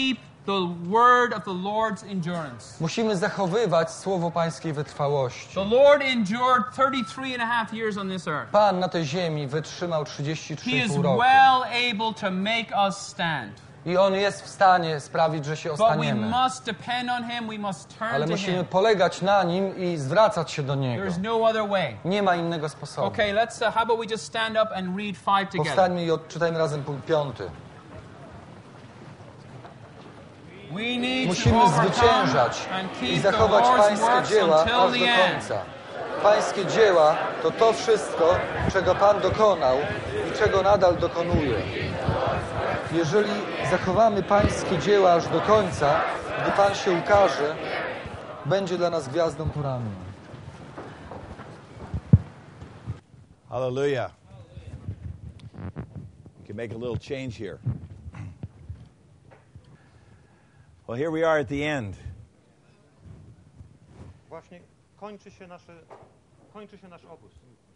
the word of the Lord's endurance. Musimy zachowywać słowo Pańskiej wytrwałości. The Lord endured thirty-three and a half years on this earth. Pan na tej ziemi wytrzymał trzydzieści trzy He i is pół roku. well able to make us stand. I On jest w stanie sprawić, że się But we ostaniemy. must depend on Him, we must turn Ale to musimy Him. polegać na Nim i zwracać się do Niego. There's no other way. Nie ma innego sposobu. Okay, let's, uh, how about we just stand up and read five together. Powstańmy i odczytajmy razem punkt piąty. We need to Musimy overcome zwyciężać and i keep the zachować Lord's Pańskie works dzieła until aż the do end. końca. Pańskie dzieła to to wszystko, czego Pan dokonał i czego nadal dokonuje. Jeżeli zachowamy Pańskie dzieła aż do końca, gdy Pan się ukaże, będzie dla nas gwiazdą poranną. Hallelujah. We can make a little change here. Well, here we are at the end. Właśnie kończy się nasze, kończy się nasz obóz.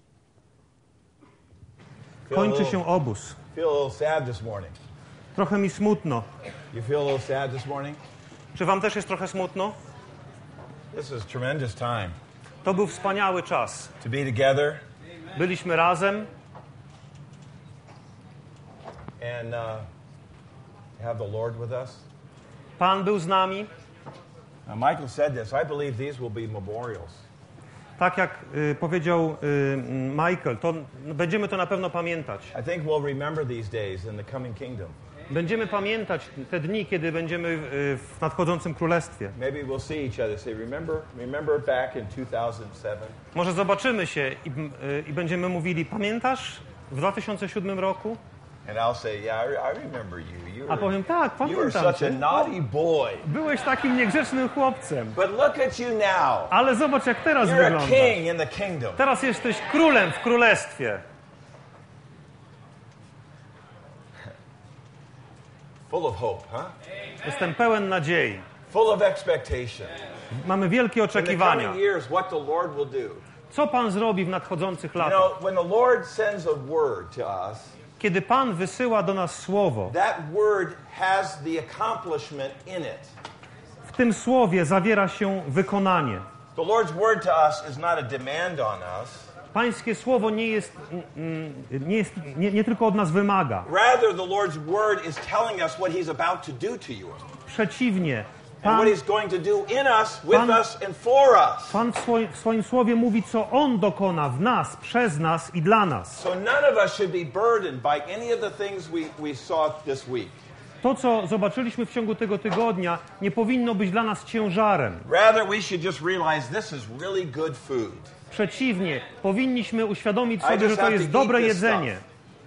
Feel a Kończy little- się obóz. Feel a little sad this morning. Trochę mi smutno. You feel a little sad this morning? Czy wam też jest trochę smutno? This is a tremendous time To był wspaniały czas. to be together Byliśmy razem and uh, have the Lord with us. Pan był z nami. Now, Michael said this. I believe these will be memorials. Tak jak y, powiedział y, Michael, to będziemy to na pewno pamiętać. I think we'll remember these days in the coming kingdom. Będziemy pamiętać te dni, kiedy będziemy y, w nadchodzącym królestwie. Maybe we'll see each other. Say, remember, remember back in two thousand seven. Może zobaczymy się i, y, i będziemy mówili, pamiętasz w dwa tysiące siódmym roku? And I'll say, yeah, I, I remember you. You A were, powiem, tak, you were pamiętam such a cię. naughty boy. Byłeś takim niegrzecznym chłopcem. But look at you now. Ale zobacz, jak teraz You're a wyglądasz. king in the kingdom. Teraz jesteś królem w królestwie. Full of hope, huh? Jestem pełen nadziei. Full of expectation. Mamy wielkie In the oczekiwania. coming years, what the Lord will do. Co Pan zrobi w nadchodzących You latach? know, when the Lord sends a word to us, Kiedy Pan wysyła do nas słowo, that word has the accomplishment in it. w tym słowie zawiera się wykonanie. The Lord's word to us is not a demand on us. Pańskie słowo nie jest, mm, nie, jest nie, nie tylko od nas wymaga. Rather, the Lord's word is telling us what He's about to do to you. Przeciwnie, And Pan, what He's going to do in us, with Pan- us, and for us. Pan w, swoim, w swoim słowie mówi, co On dokona w nas, przez nas i dla nas. So none of us should be burdened by any of the things we, we saw this week. To, co zobaczyliśmy w ciągu tego tygodnia, nie powinno być dla nas ciężarem. Rather, we should just realize this is really good food. Przeciwnie, powinniśmy uświadomić I sobie, just że to have jest to dobre eat this jedzenie.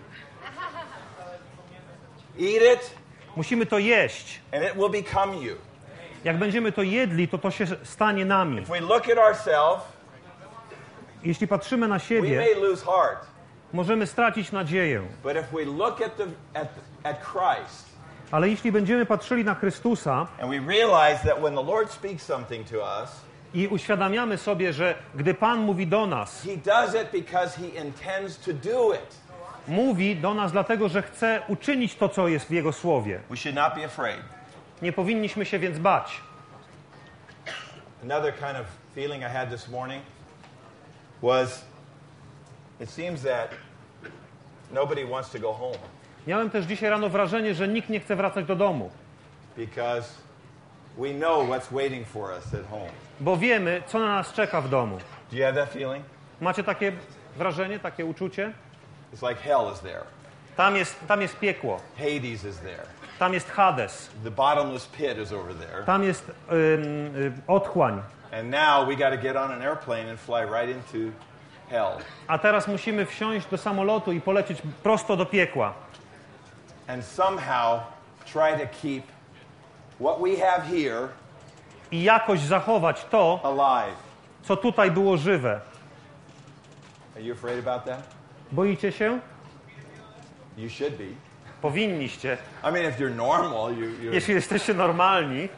Eat it, Musimy to jeść. and it will become you. Jak będziemy to jedli, to to się stanie nami. If we look at ourselves, Jeśli patrzymy na we siebie, may lose heart. możemy stracić nadzieję. But if we look at, the, at, at Christ, Ale jeśli będziemy patrzyli na Chrystusa and we realize that when the Lord speaks something to us, i uświadamiamy sobie, że gdy Pan mówi do nas, He does it because He intends to do it. mówi do nas dlatego, że chce uczynić to, co jest w Jego słowie. We should not be afraid. Nie powinniśmy się więc bać. Another kind of feeling I had this morning was it seems that nobody wants to go home Miałem też dzisiaj rano wrażenie, że nikt nie chce wracać do domu, because we know what's waiting for us at home. bo wiemy, co na nas czeka w domu. Do you have that feeling? Macie takie wrażenie, takie uczucie? It's like hell is there. Tam jest, tam jest piekło, Hades is there. tam jest Hades, The bottomless pit is over there. tam jest ym, ym, otchłań. And now we got to get on an airplane and fly right into hell. A teraz musimy wsiąść do samolotu i polecieć prosto do piekła. And somehow try to keep what we have here I jakoś zachować to, alive. co tutaj było żywe. Are you afraid about that? Boicie się? You should be. Powinniście. I mean, if you're normal, you, you're... Jeśli jesteście normalni,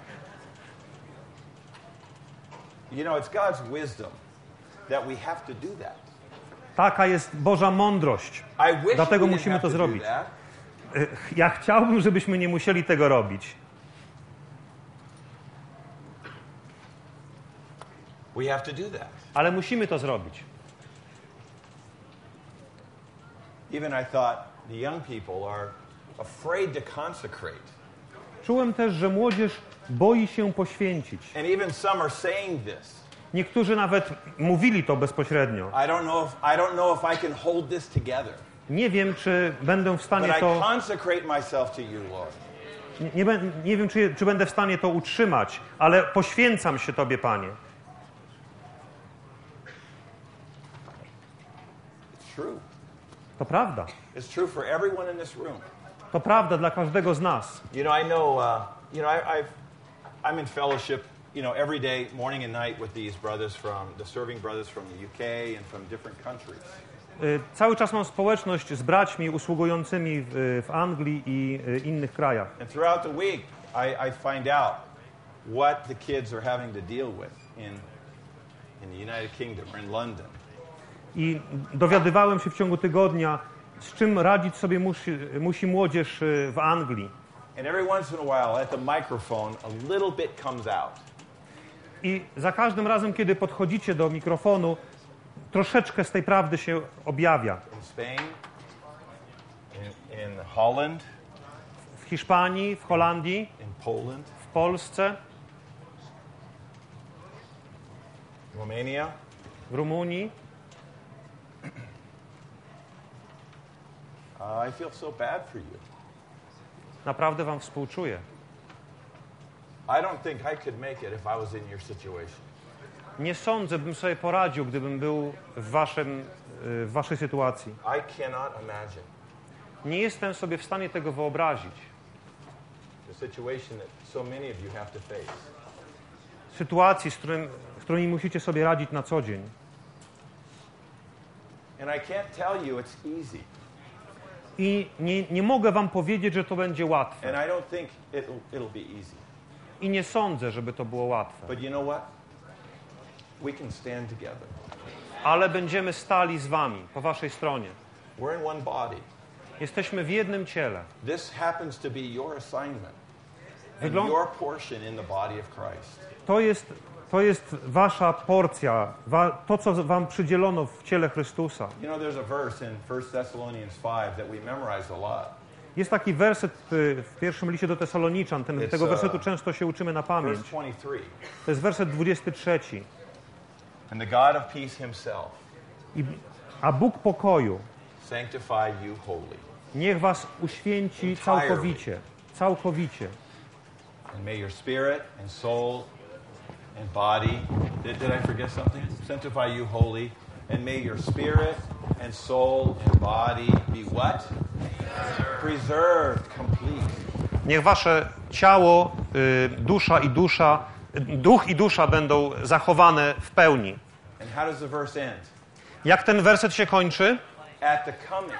You know, it's God's wisdom that we have to do that. taka jest Boża mądrość. I wish Dlatego we didn't musimy have to to do zrobić. that, Ja chciałbym, żebyśmy nie musieli tego robić. We have to do that. Ale musimy to zrobić. Even I thought the young people are afraid to consecrate. Czułem też, że młodzież boi się poświęcić. And even some are saying this. Niektórzy nawet mówili to bezpośrednio. I don't know if I don't know if I can hold this together. Nie wiem, czy będę w But stanie I to... consecrate myself to you, Lord. Nie, nie, bę- nie wiem, czy, czy będę w stanie to utrzymać, ale poświęcam się Tobie, Panie. It's true. To prawda. It's true for everyone in this room. To prawda dla każdego z nas. You know, I know, uh, you know, I, I've, I'm in fellowship, you know, every day, morning and night with these brothers from, the serving brothers from the U K and from different countries. Y, Cały czas mam społeczność z braćmi usługującymi w, w Anglii i y, innych krajach. And throughout the week, I, I find out what the kids are having to deal with in, in the United Kingdom or in London. I dowiadywałem się w ciągu tygodnia, z czym radzić sobie musi, musi młodzież y, w Anglii. And every once in a while, at the microphone, a little bit comes out. I za każdym razem, kiedy podchodzicie do mikrofonu, troszeczkę z tej prawdy się objawia. In Spain, in, in Holland, W Hiszpanii, w Holandii, in Poland, w Polsce, Romania. w Rumunii. Uh, I feel so bad for you. Naprawdę wam współczuję. I don't think I could make it if I was in your situation. Nie sądzę, bym sobie poradził, gdybym był w, waszym, w waszej sytuacji. I cannot imagine Nie jestem sobie w stanie tego wyobrazić. the situation that so many of you have to face. Sytuacji, z, którym, z którymi musicie sobie radzić na co dzień. And I can't tell you it's easy. I nie, nie mogę wam powiedzieć, że to będzie łatwe. And I don't think it'll, it'll be easy. I nie sądzę, żeby to było łatwe. But you know what? We can stand together. Ale będziemy stali z wami, po waszej stronie. We're in one body. Jesteśmy w jednym ciele. This happens to be your assignment and Wyglą- your portion in the body of Christ. To jest, to jest wasza porcja, wa, to, co wam przydzielono w ciele Chrystusa. You know, there's a verse in First Thessalonians five that we memorize a lot. Jest taki werset y, w pierwszym liście do Tesaloniczan. Ten, It's, tego uh, wersetu często się uczymy na pamięć. Verse twenty-three. To jest werset dwudziesty trzeci. And the God of peace himself I, a Bóg pokoju sanctify you wholly. niech was uświęci całkowicie. Całkowicie. And may your spirit and soul and body, did, did I forget something? Sanctify you wholly. And may your spirit and soul and body be what? Preserved, complete. Niech wasze ciało, y, dusza i dusza, y, duch i dusza będą zachowane w pełni. And how does the verse end? Jak ten werset się kończy? At the coming.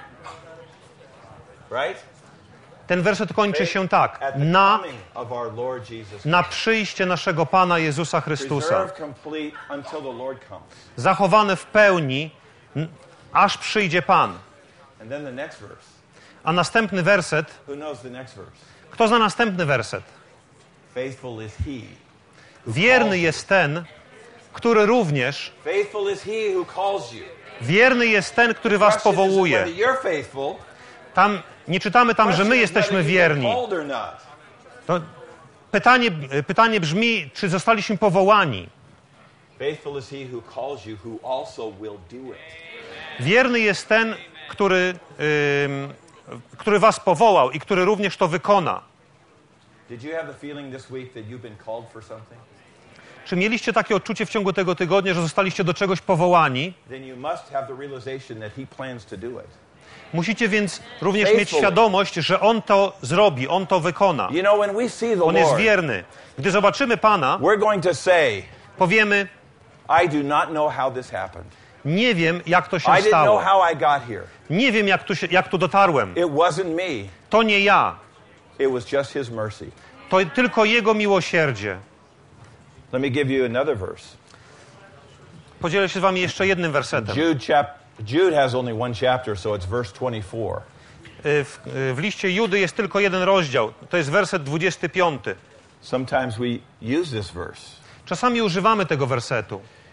Right? Ten werset kończy się tak. At the Na, coming of our Lord Jesus. na przyjście naszego Pana Jezusa Chrystusa. Preserved, complete until the Lord comes. Zachowane w pełni, n- aż przyjdzie Pan. And then the next verse. A następny werset, Who knows the next verse? kto zna następny werset? Faithful is he. Wierny jest ten, który również, Faithful is he who calls you. wierny jest ten, który was Question isn't powołuje. whether you're faithful. Tam, nie czytamy tam, że my Question is jesteśmy whether you've been wierni. called or not. To pytanie, pytanie brzmi, czy zostaliśmy powołani. Faithful is he who calls you, who also will do it. Wierny jest ten, który, ym, który was powołał i który również to wykona. Did you have the feeling this week that you've been called for something? Czy mieliście takie odczucie w ciągu tego tygodnia, że zostaliście do czegoś powołani? Then you must have the realization that he plans to do it. Musicie więc również mieć Faithfully. świadomość, że On to zrobi, On to wykona. You know, when we see the On jest Lord, wierny. Gdy zobaczymy Pana, we're going to say, powiemy, I do not know how this happened. nie wiem, jak to się I didn't know stało. how I got here. Nie wiem, jak tu, się, jak tu dotarłem. It wasn't me. To nie ja. It was just his mercy. To tylko Jego miłosierdzie. Let me give you another verse. Podzielę się z wami jeszcze jednym wersetem. Jude, chap- Jude has only one chapter, so it's verse twenty-four. Y, W, y, w liście Judy jest tylko jeden rozdział. To jest werset dwudziesty piąty. Sometimes we use this verse. Czasami używamy tego wersetu.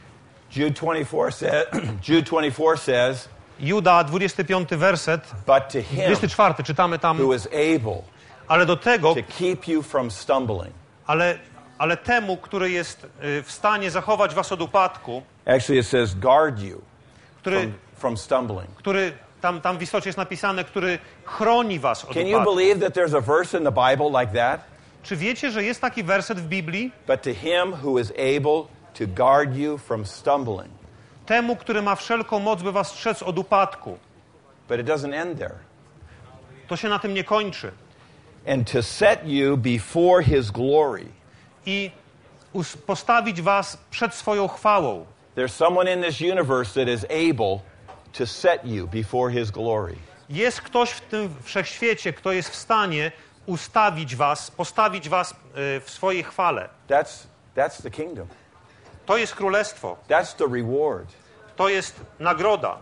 Jude twenty-four says, Jude twenty-four says, Juda, dwudziesty piąty werset, but to him dwudziesty czwarty, czytamy tam, who is able ale do tego, to keep you from stumbling. ale, ale temu, który jest y, w stanie zachować was od upadku, Actually, it says guard you który, from, from stumbling. który tam, tam w istocie jest napisane, który chroni was od Can you upadku. believe that there's a verse in the Bible like that? Czy wiecie, że jest taki werset w Biblii? But to him who is able to guard you from stumbling. Temu, który ma wszelką moc, by was strzec od upadku. But it doesn't end there. To się na tym nie kończy. And to set you before his glory. I us- postawić was przed swoją chwałą. There's someone in this universe that is able to set you before his glory. Jest ktoś w tym wszechświecie, kto jest w stanie ustawić was, postawić was y, w swojej chwale. That's, that's the kingdom. To jest królestwo. That's the reward. To jest nagroda.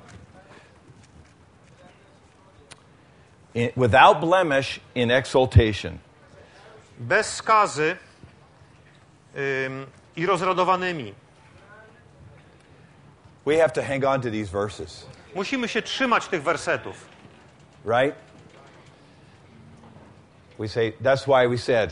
In, without blemish in exaltation. Bez skazy ym, i rozradowanymi. We have to hang on to these verses, Musimy się trzymać tych wersetów. right? We say, that's why we said,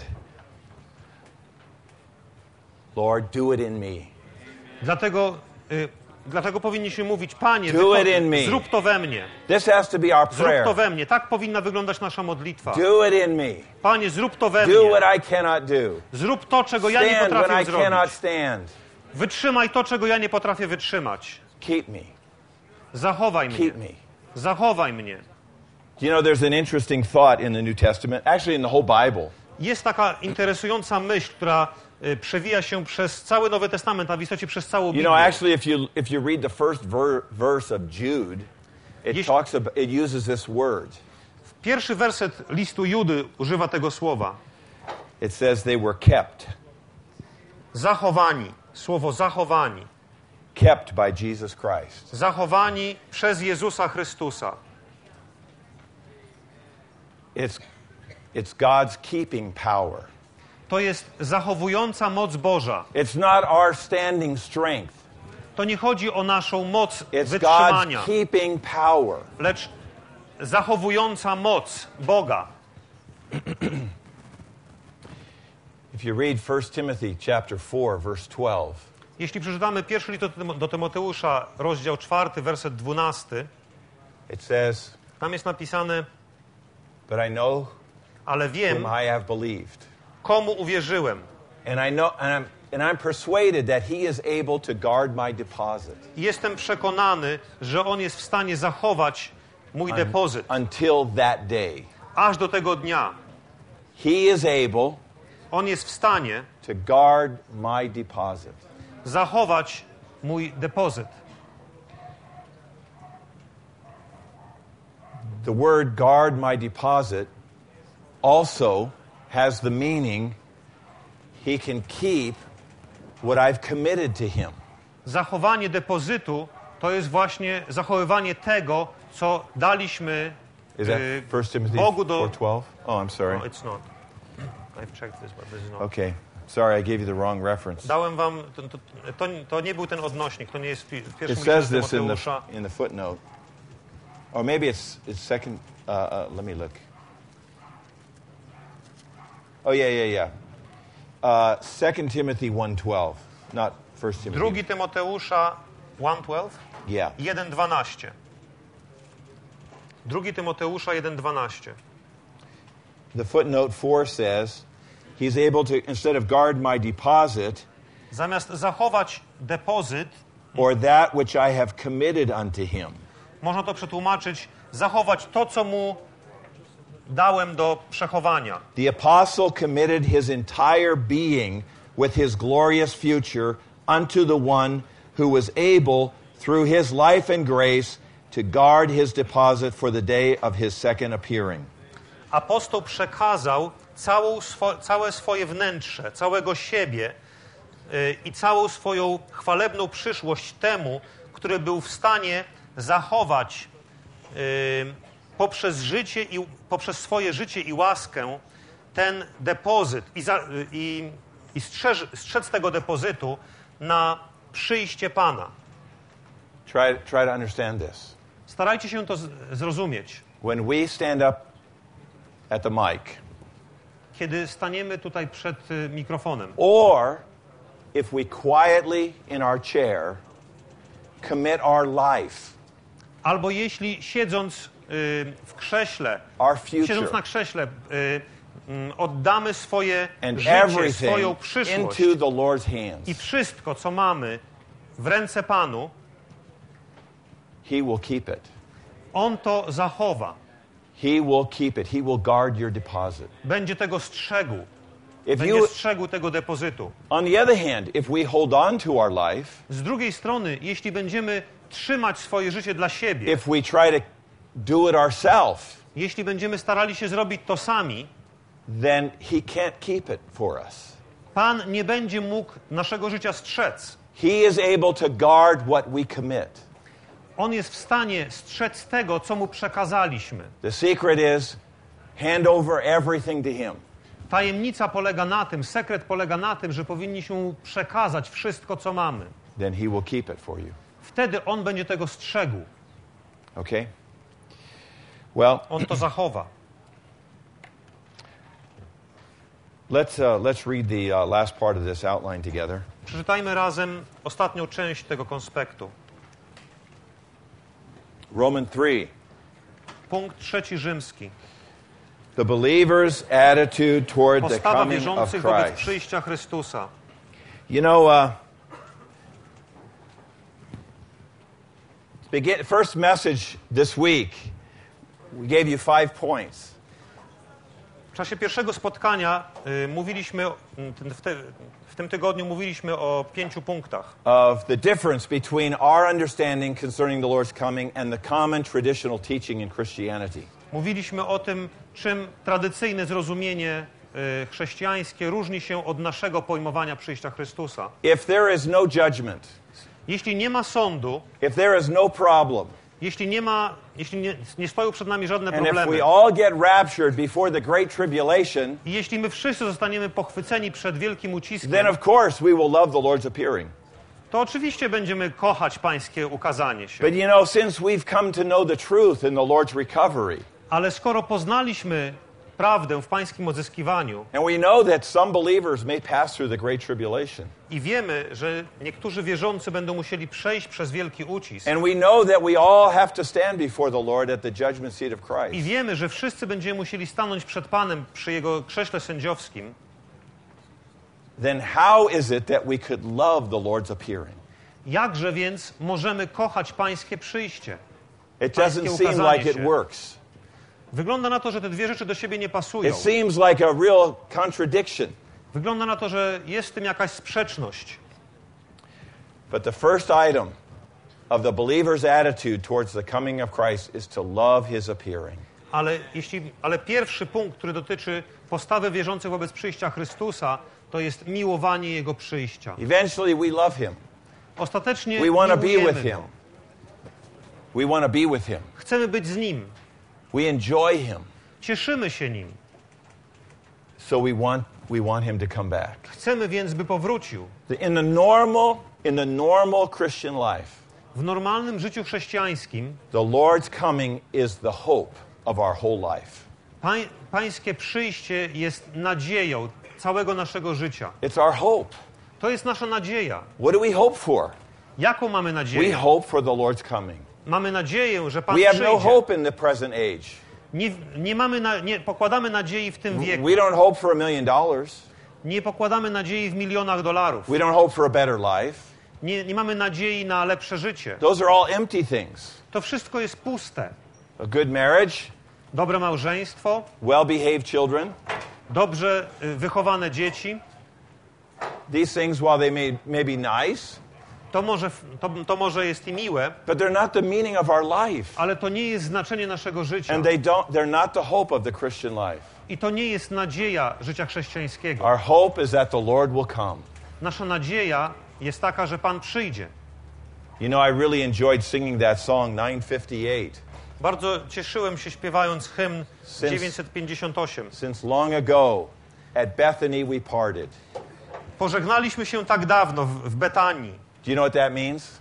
Lord, do it in me. Dlatego, y, dlatego powinniśmy mówić, Panie, Do wyko- it in me. zrób to we mnie. This has to be our Zrób prayer. to we mnie. Tak powinna wyglądać nasza modlitwa. Do it in me. Panie, zrób to we Do mnie. what I cannot do. Zrób to, czego ja nie Stand when potrafię I cannot zrobić. stand. Wytrzymaj to, czego ja nie potrafię wytrzymać. Keep me. Zachowaj mnie. Keep me. Zachowaj mnie. You know, there's an interesting thought in the New Testament, actually in the whole Bible. Jest taka interesująca myśl, która y, przewija się przez cały Nowy Testament, a w istocie przez całą You Biblię. know, actually, if you if you read the first ver- verse of Jude, it Jeśli- talks about, it uses this word. Pierwszy werset listu Judy używa tego słowa. It says they were kept, Zachowani. Słowo zachowani. kept by Jesus Christ. Zachowani przez Jezusa Chrystusa. It's it's God's keeping power. To jest zachowująca moc Boża. It's not our standing strength. To nie chodzi o naszą moc It's wytrzymania, God's keeping power. lecz zachowująca moc Boga. If you read First Timothy chapter four, verse twelve, Jeśli przeczytamy pierwszy list do Tymo- do Tymoteusza, rozdział czwarty, werset dwunasty, it says, tam jest napisane, "But I know ale wiem, whom I have believed, komu uwierzyłem. and I know, and I'm and I'm persuaded that He is able to guard my deposit I jestem przekonany, że On jest w stanie zachować mój depozyt until that day. aż do tego dnia. He is able On jest w stanie to guard my deposit." zachować mój depozyt. The word "guard my deposit" also has the meaning He can keep what I've committed to Him. Zachowanie depozytu to jest właśnie zachowywanie tego, co daliśmy Is that y, First Timothy Bogu do... four twelve? Oh, I'm sorry. No, it's not. I've checked this, but this is not. Okay. Sorry, I gave you the wrong reference. Dałem wam, to, to, to, to nie był ten odnośnik, to nie jest w pi- w It pierwszym says liście this in Tymoteusza. the in the footnote, or maybe it's it's second. Uh, uh, let me look. Oh yeah, yeah, yeah. Uh, Second Timothy one twelve, not First Timothy. Drugi Tymoteusza jeden dwanaście? Yeah. jeden dwanaście. Drugi Tymoteusza jeden dwanaście. The footnote four says, "He's able to, instead of guard my deposit, Zamiast zachować depozyt, or that which I have committed unto Him." można to przetłumaczyć, zachować to, co mu dałem do przechowania. The apostle committed his entire being with his glorious future unto the one who was able, through his life and grace, to guard his deposit for the day of his second appearing. Apostoł przekazał całą swo- całe swoje wnętrze, całego siebie y, i całą swoją chwalebną przyszłość temu, który był w stanie zachować y, poprzez życie i poprzez swoje życie i łaskę ten depozyt i, za, i, i strzeż, strzec tego depozytu na przyjście Pana. Try, try to understand this. Starajcie się to z- zrozumieć. When we stand up at the mic, Kiedy staniemy tutaj przed y, mikrofonem, or if we quietly in our chair commit our life, albo jeśli siedząc y, w krześle, our future, siedząc na krześle, y, y, oddamy swoje and życie, everything swoją przyszłość into the Lord's hands, i wszystko, co mamy w ręce Panu, He will keep it. On to zachowa. He will keep it. He will guard your deposit. Będzie tego strzegł. If Będzie you, strzegł tego depozytu. on the other hand, if we hold on to our life, Z drugiej strony, jeśli będziemy trzymać swoje życie dla siebie, if we try to do it ourselves, jeśli będziemy starali się zrobić to sami, then He can't keep it for us. Pan nie będzie mógł naszego życia strzec. He is able to guard what we commit. On jest w stanie strzec tego, co Mu przekazaliśmy. The secret is hand over everything to Him. Tajemnica polega na tym, sekret polega na tym, że powinniśmy Mu przekazać wszystko, co mamy. Then He will keep it for you. Wtedy On będzie tego strzegł. Okay? Well, On to zachowa. let's uh, let's read the uh, last part of this outline together. Przeczytajmy razem ostatnią część tego konspektu. Romans three. Punkt trzeci rzymski. The believer's attitude toward the Postawa coming of wierzących wobec Christ. przyjścia Chrystusa. You know, uh, begin, first message this week, we gave you five points. W czasie pierwszego spotkania y, mówiliśmy, y, w, te, w tym tygodniu mówiliśmy o pięciu punktach. Of the difference between our understanding concerning the Lord's coming and the common traditional teaching in Christianity. Mówiliśmy o tym, czym tradycyjne zrozumienie y, chrześcijańskie różni się od naszego pojmowania przyjścia Chrystusa. If there is no judgment, Jeśli nie ma sądu, if there is no problem, jeśli nie ma, jeśli nie, nie stoją przed nami żadne and if problemy we all get raptured before the great tribulation, i jeśli my wszyscy zostaniemy pochwyceni przed wielkim then uciskiem, of course we will love the Lord's appearing. to oczywiście będziemy kochać Pańskie ukazanie się. But you know, since we've come to know the truth in the Lord's recovery, Ale skoro poznaliśmy prawdę w Pańskim odzyskiwaniu and we know that some believers may pass through the great tribulation, i wiemy, że niektórzy wierzący będą musieli przejść przez wielki ucisk and we know that we all have to stand before the Lord at the judgment seat of i Christ, wiemy, że wszyscy będziemy musieli stanąć przed Panem przy Jego krześle sędziowskim, then how is it that we could love the Lord's appearing? jakże więc możemy kochać Pańskie przyjście? It Pańskie doesn't seem ukazanie like it się. works. Wygląda na to, że te dwie rzeczy do siebie nie pasują. It seems like a real contradiction. Wygląda na to, że jest w tym jakaś sprzeczność. But the first item of the believer's attitude towards the coming of Christ is to love His appearing. Ale, jeśli, ale pierwszy punkt, który dotyczy postawy wierzących wobec przyjścia Chrystusa, to jest miłowanie Jego przyjścia. Eventually we love Him. Ostatecznie We want to be miłujemy with Him. Go. We want to be with Him. Chcemy być z Nim. We enjoy Him. Cieszymy się Nim. So we want we want Him to come back. Chcemy więc, by powrócił. In the normal in the normal Christian life, W normalnym życiu chrześcijańskim the Lord's coming is the hope of our whole life. pań, Pańskie przyjście jest nadzieją całego naszego życia. It's our hope. To jest nasza nadzieja. What do we hope for? Jaką mamy We nadzieję? hope for the Lord's coming. Mamy nadzieję, że Pan We have no przyjdzie. hope in the present age. Nie, nie, mamy na, nie pokładamy nadziei w tym wieku. We don't hope for a million dollars. Nie pokładamy nadziei w milionach dolarów. We don't hope for a better life. Nie, nie mamy nadziei na lepsze życie. Those are all empty things. To wszystko jest puste. A good marriage, Dobre małżeństwo, well-behaved children. dobrze y, wychowane dzieci, These things, while they may, may be nice, to może, to, to może jest i miłe, but they're not the meaning of our life. ale to nie jest znaczenie naszego życia. And they don't, they're not the hope of the Christian life. I to nie jest nadzieja życia chrześcijańskiego. Our hope is that the Lord will come. Nasza nadzieja jest taka, że Pan przyjdzie. You know, I really enjoyed singing that song, nine fifty-eight. Bardzo cieszyłem się śpiewając hymn Since- dziewięćset pięćdziesiąt osiem. Since long ago, at Bethany we parted. Pożegnaliśmy się tak dawno w, w Betanii. Do you know what that means?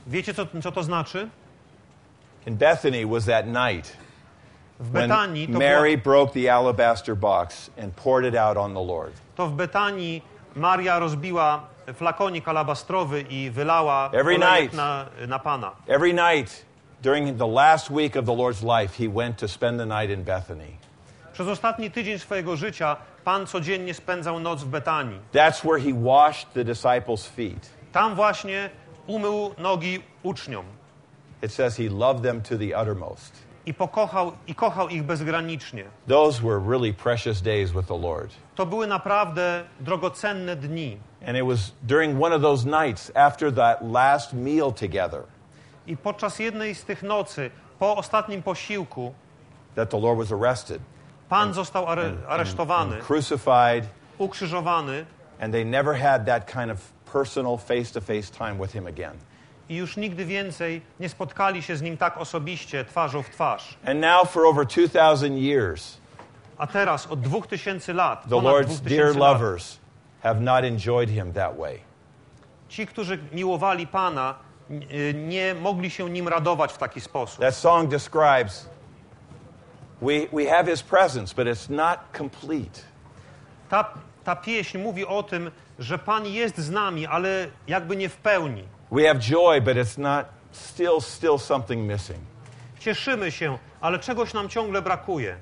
Wiecie, co, co to znaczy? In Bethany was that night W when Betanii to, Mary była, broke the alabaster box and poured it out on the Lord. to w Betanii Maria rozbiła flakonik alabastrowy i wylała Every olejek night. na, na Pana. Every night during the last week of the Lord's life, he went to spend the night in Bethany. Przez ostatni tydzień swojego życia Pan codziennie spędzał noc w Betanii. That's where he washed the disciples' feet. Tam właśnie umył nogi uczniom It says he loved them to the uttermost. i pokochał i kochał ich bezgranicznie. Those were really precious days with the Lord. To były naprawdę drogocenne dni. And it was during one of those nights after that last meal together I podczas jednej z tych nocy, po ostatnim posiłku, that the Lord was arrested, Pan został are, aresztowany, crucified, ukrzyżowany and they never had that kind of personal face-to-face time with him again. i już nigdy więcej nie spotkali się z Nim tak osobiście, twarzą w twarz. And now for over two thousand years, A teraz, od dwóch tysięcy lat, the ponad Lord's dwóch dear tysięcy lat, lovers have not enjoyed him that way. ci, którzy miłowali Pana, y, nie mogli się Nim radować w taki sposób. That song describes we, we have his presence, but it's not complete. Ta, ta pieśń mówi o tym, że Pan jest z nami, ale jakby nie w pełni. We have joy, but it's not still still something missing. Cieszymy się, ale czegoś nam ciągle brakuje.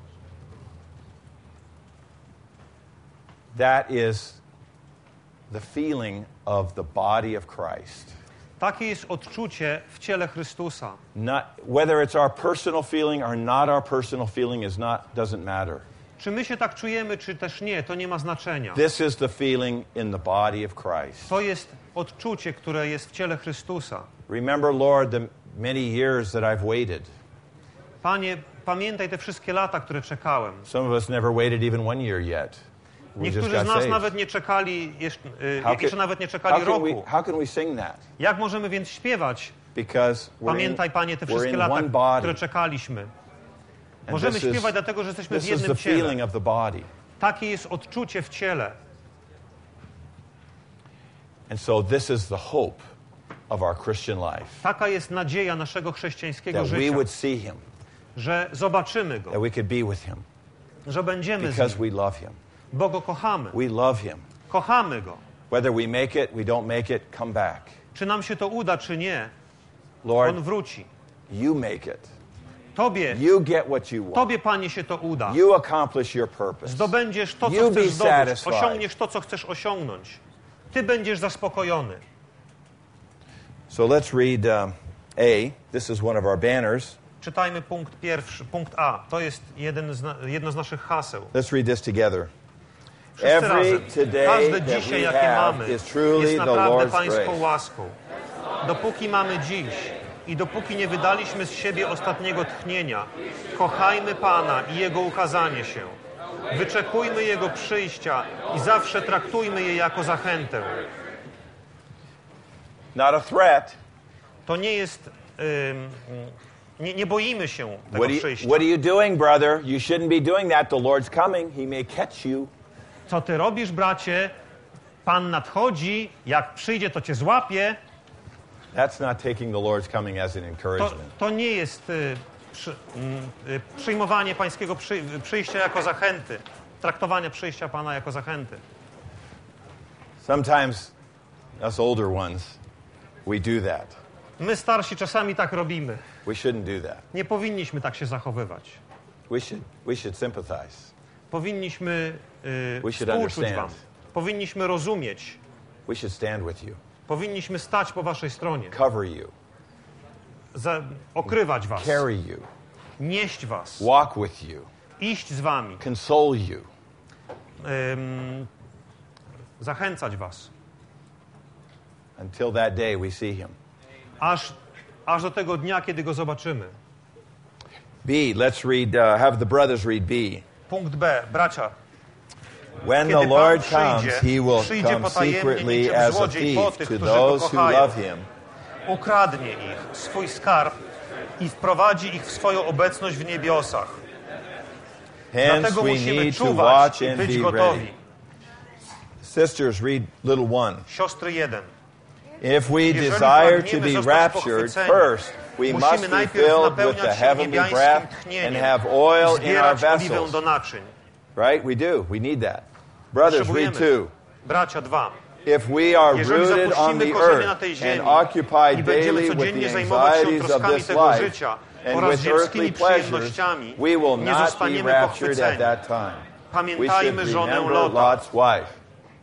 That is the feeling of the body of Christ. Takie jest odczucie w ciele Chrystusa. Not whether it's our personal feeling or not our personal feeling is not doesn't matter. Czy my się tak czujemy, czy też nie, to nie ma znaczenia. This is the feeling in the body of Christ. To jest odczucie, które jest w ciele Chrystusa. Remember, Lord, the many years that I've waited. Panie, pamiętaj te wszystkie lata, które czekałem. Some of us never waited even one year yet. We just Niektórzy got z nas saved. nawet nie czekali, jeszcze, y, How jeszcze can, nawet nie how czekali can we, roku. how can we sing that? Jak możemy więc śpiewać? Because we're in, Pamiętaj, Panie, te we're wszystkie in lata, one body. które czekaliśmy. And Możemy this is- śpiewać dlatego, że jesteśmy w This is jednym the ciele. feeling of the body. Takie jest odczucie w ciele. And so this is the hope of our Christian life. Taka jest nadzieja naszego chrześcijańskiego That we życia, would see him, że zobaczymy Go, that we could be with him że będziemy z because Nim, we love him. bo Go kochamy. We love him. Kochamy Go. Whether we make it, we don't make it, come back. Czy nam się to uda, czy nie, Lord, On wróci. you make it. Tobie, You get what you want. Tobie, Panie, się to uda. You accomplish your purpose. Zdobędziesz to, You co be chcesz zdobyć. satisfied. Osiągniesz to, co chcesz osiągnąć. Ty będziesz zaspokojony. So let's read um, A. This is one of our banners. Czytajmy punkt pierwszy, punkt A. To jest jeden z na, jedno z naszych haseł. Let's read this together. Wszyscy Every razem. today Każde that dzisiaj, we jakie have mamy, is truly jest the naprawdę Lord's Pańską grace. łaską. Dopóki mamy dziś i dopóki nie wydaliśmy z siebie ostatniego tchnienia, kochajmy Pana i Jego ukazanie się. Wyczekujmy Jego przyjścia i zawsze traktujmy je jako zachętę. Not a threat. To nie jest... Ym, nie, nie boimy się tego What are, you, przyjścia. what are you doing, brother? You shouldn't be doing that. The Lord's coming. He may catch you. Co ty robisz, bracie? Pan nadchodzi, jak przyjdzie, to cię złapie. That's not taking the Lord's coming as an To, encouragement. to nie jest y, przy, y, y, przyjmowanie pańskiego przy, przyjścia jako zachęty. Traktowanie przyjścia Pana jako zachęty. Sometimes us older ones, we do that. My starsi czasami tak robimy. We shouldn't do that. Nie powinniśmy tak się zachowywać. We should, we should sympathize. Powinniśmy y, We should współczuć Wam. understand. Powinniśmy rozumieć. We should stand with you, Powinniśmy stać po Waszej stronie. cover you, Za, okrywać Was. carry you, Nieść Was. walk with you, Iść z Wami. console you. Ym, zachęcać Was. Until that day we see him. Aż, aż do tego dnia, kiedy Go zobaczymy. B, let's read, uh, have the brothers read B. Punkt B. Bracia, When kiedy the Lord Pan comes, przyjdzie, he will przyjdzie come potajemnie secretly niczym as a złodziej po thief tych, to którzy Go those who kochają. love him. Ukradnie ich, swój skarb i wprowadzi ich w swoją obecność w niebiosach. Hence Dlatego we musimy need to czuwać watch i and być be gotowi. ready. Sisters, read little one. Siostry jeden. If we Jeżeli desire to pragniemy be zostać raptured, pochwyceni, first we must musimy be najpierw filled with napełniać the się heavenly niebiańskim breath and tchnieniem, have oil in our zbierać oliwę vessels. do naczyń. Right? We do. We need that. Brothers, read two. Bracia, dwa. If we are Jeżeli rooted on zapuścimy the korzenie na earth tej and ziemi occupied i będziemy daily with codziennie the zajmować się anxieties of troskami this tego life życia and oraz with earthly ziemskimi pleasures, przyjemnościami, we will nie not be zostaniemy raptured pochwyceni. at that time. We Pamiętajmy should żonę remember Lota. Lot's wife.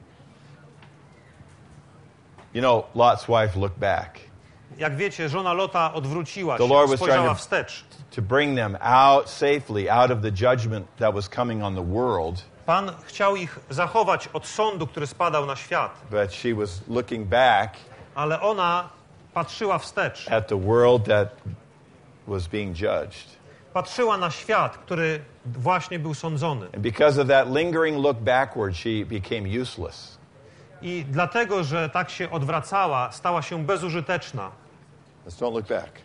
You know, Lot's wife looked back Jak wiecie, żona Lota odwróciła The Lord się, was spojrzała trying to- wstecz. to bring them out safely out of the judgment that was coming on the world, Pan chciał ich zachować od sądu, który spadał na świat, but she was looking back ale ona patrzyła wstecz. at the world that was being judged. Patrzyła na świat, który właśnie był sądzony. And because of that lingering look backward, she became useless. I dlatego, że tak się odwracała, stała się bezużyteczna. Let's don't look back.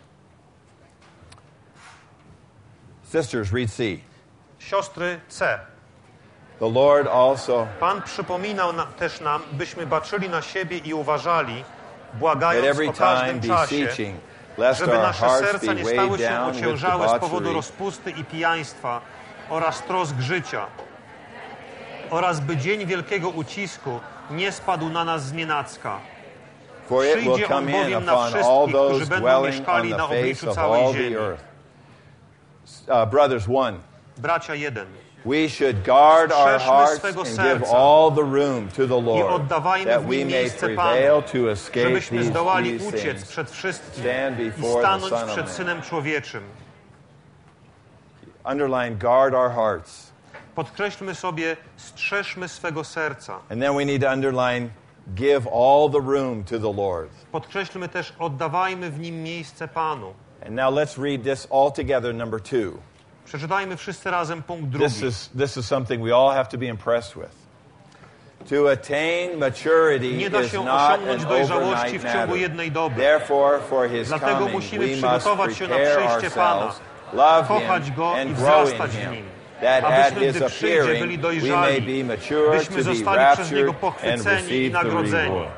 Sisters, read C. Siostry C. The Lord also, Pan przypominał na, też nam, byśmy baczyli na siebie i uważali, at błagając every o time każdym czasie, beseeching, lest żeby our nasze hearts serca be nie weighed stały się down with ociężałe z powodu debauchery, rozpusty i pijaństwa oraz trosk życia, oraz by dzień wielkiego ucisku nie spadł na nas znienacka. for it will Przyjdzie on come in bowiem na upon all wszystkich, those którzy będą dwelling on mieszkali the na face obliczu of całej all the ziemi. earth. Uh, brothers, one. Bracia jeden. We should guard our Strzeżmy hearts swego and give serca all the room to the I Lord, oddawajmy that w we nim may miejsce prevail Panu, to escape żebyśmy these, zdołali these uciec things. przed wszystkim Stand i before the stanąć Son of przed Man. Synem Człowieczym. Underline, guard our hearts. Podkreślmy sobie, strzeżmy swego serca. And then we need to underline, give all the room to the Lord. Podkreślmy też, oddawajmy w nim miejsce Panu. And now let's read this all together, number two. Przeczytajmy wszyscy razem punkt This drugi. is, this is something we all have to be impressed with. To attain maturity Nie da is się not an osiągnąć dojrzałości overnight w ciągu matter. jednej doby. Therefore, for His Dlatego coming, musimy we must przygotować się na prepare przyjście Pana, ourselves, love kochać Him, Go i and grow in wzrastać w Him, Nim, that at abyśmy, His gdy przyjdzie, byli appearing we may dojrzali, be mature byśmy to be zostali przez Niego raptured and pochwyceni i receive the nagrodzeni. reward.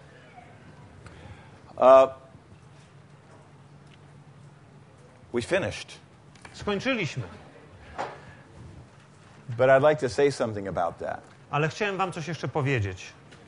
Uh, we finished. Skończyliśmy, But I'd like to say something about that. ale chciałem wam coś jeszcze powiedzieć.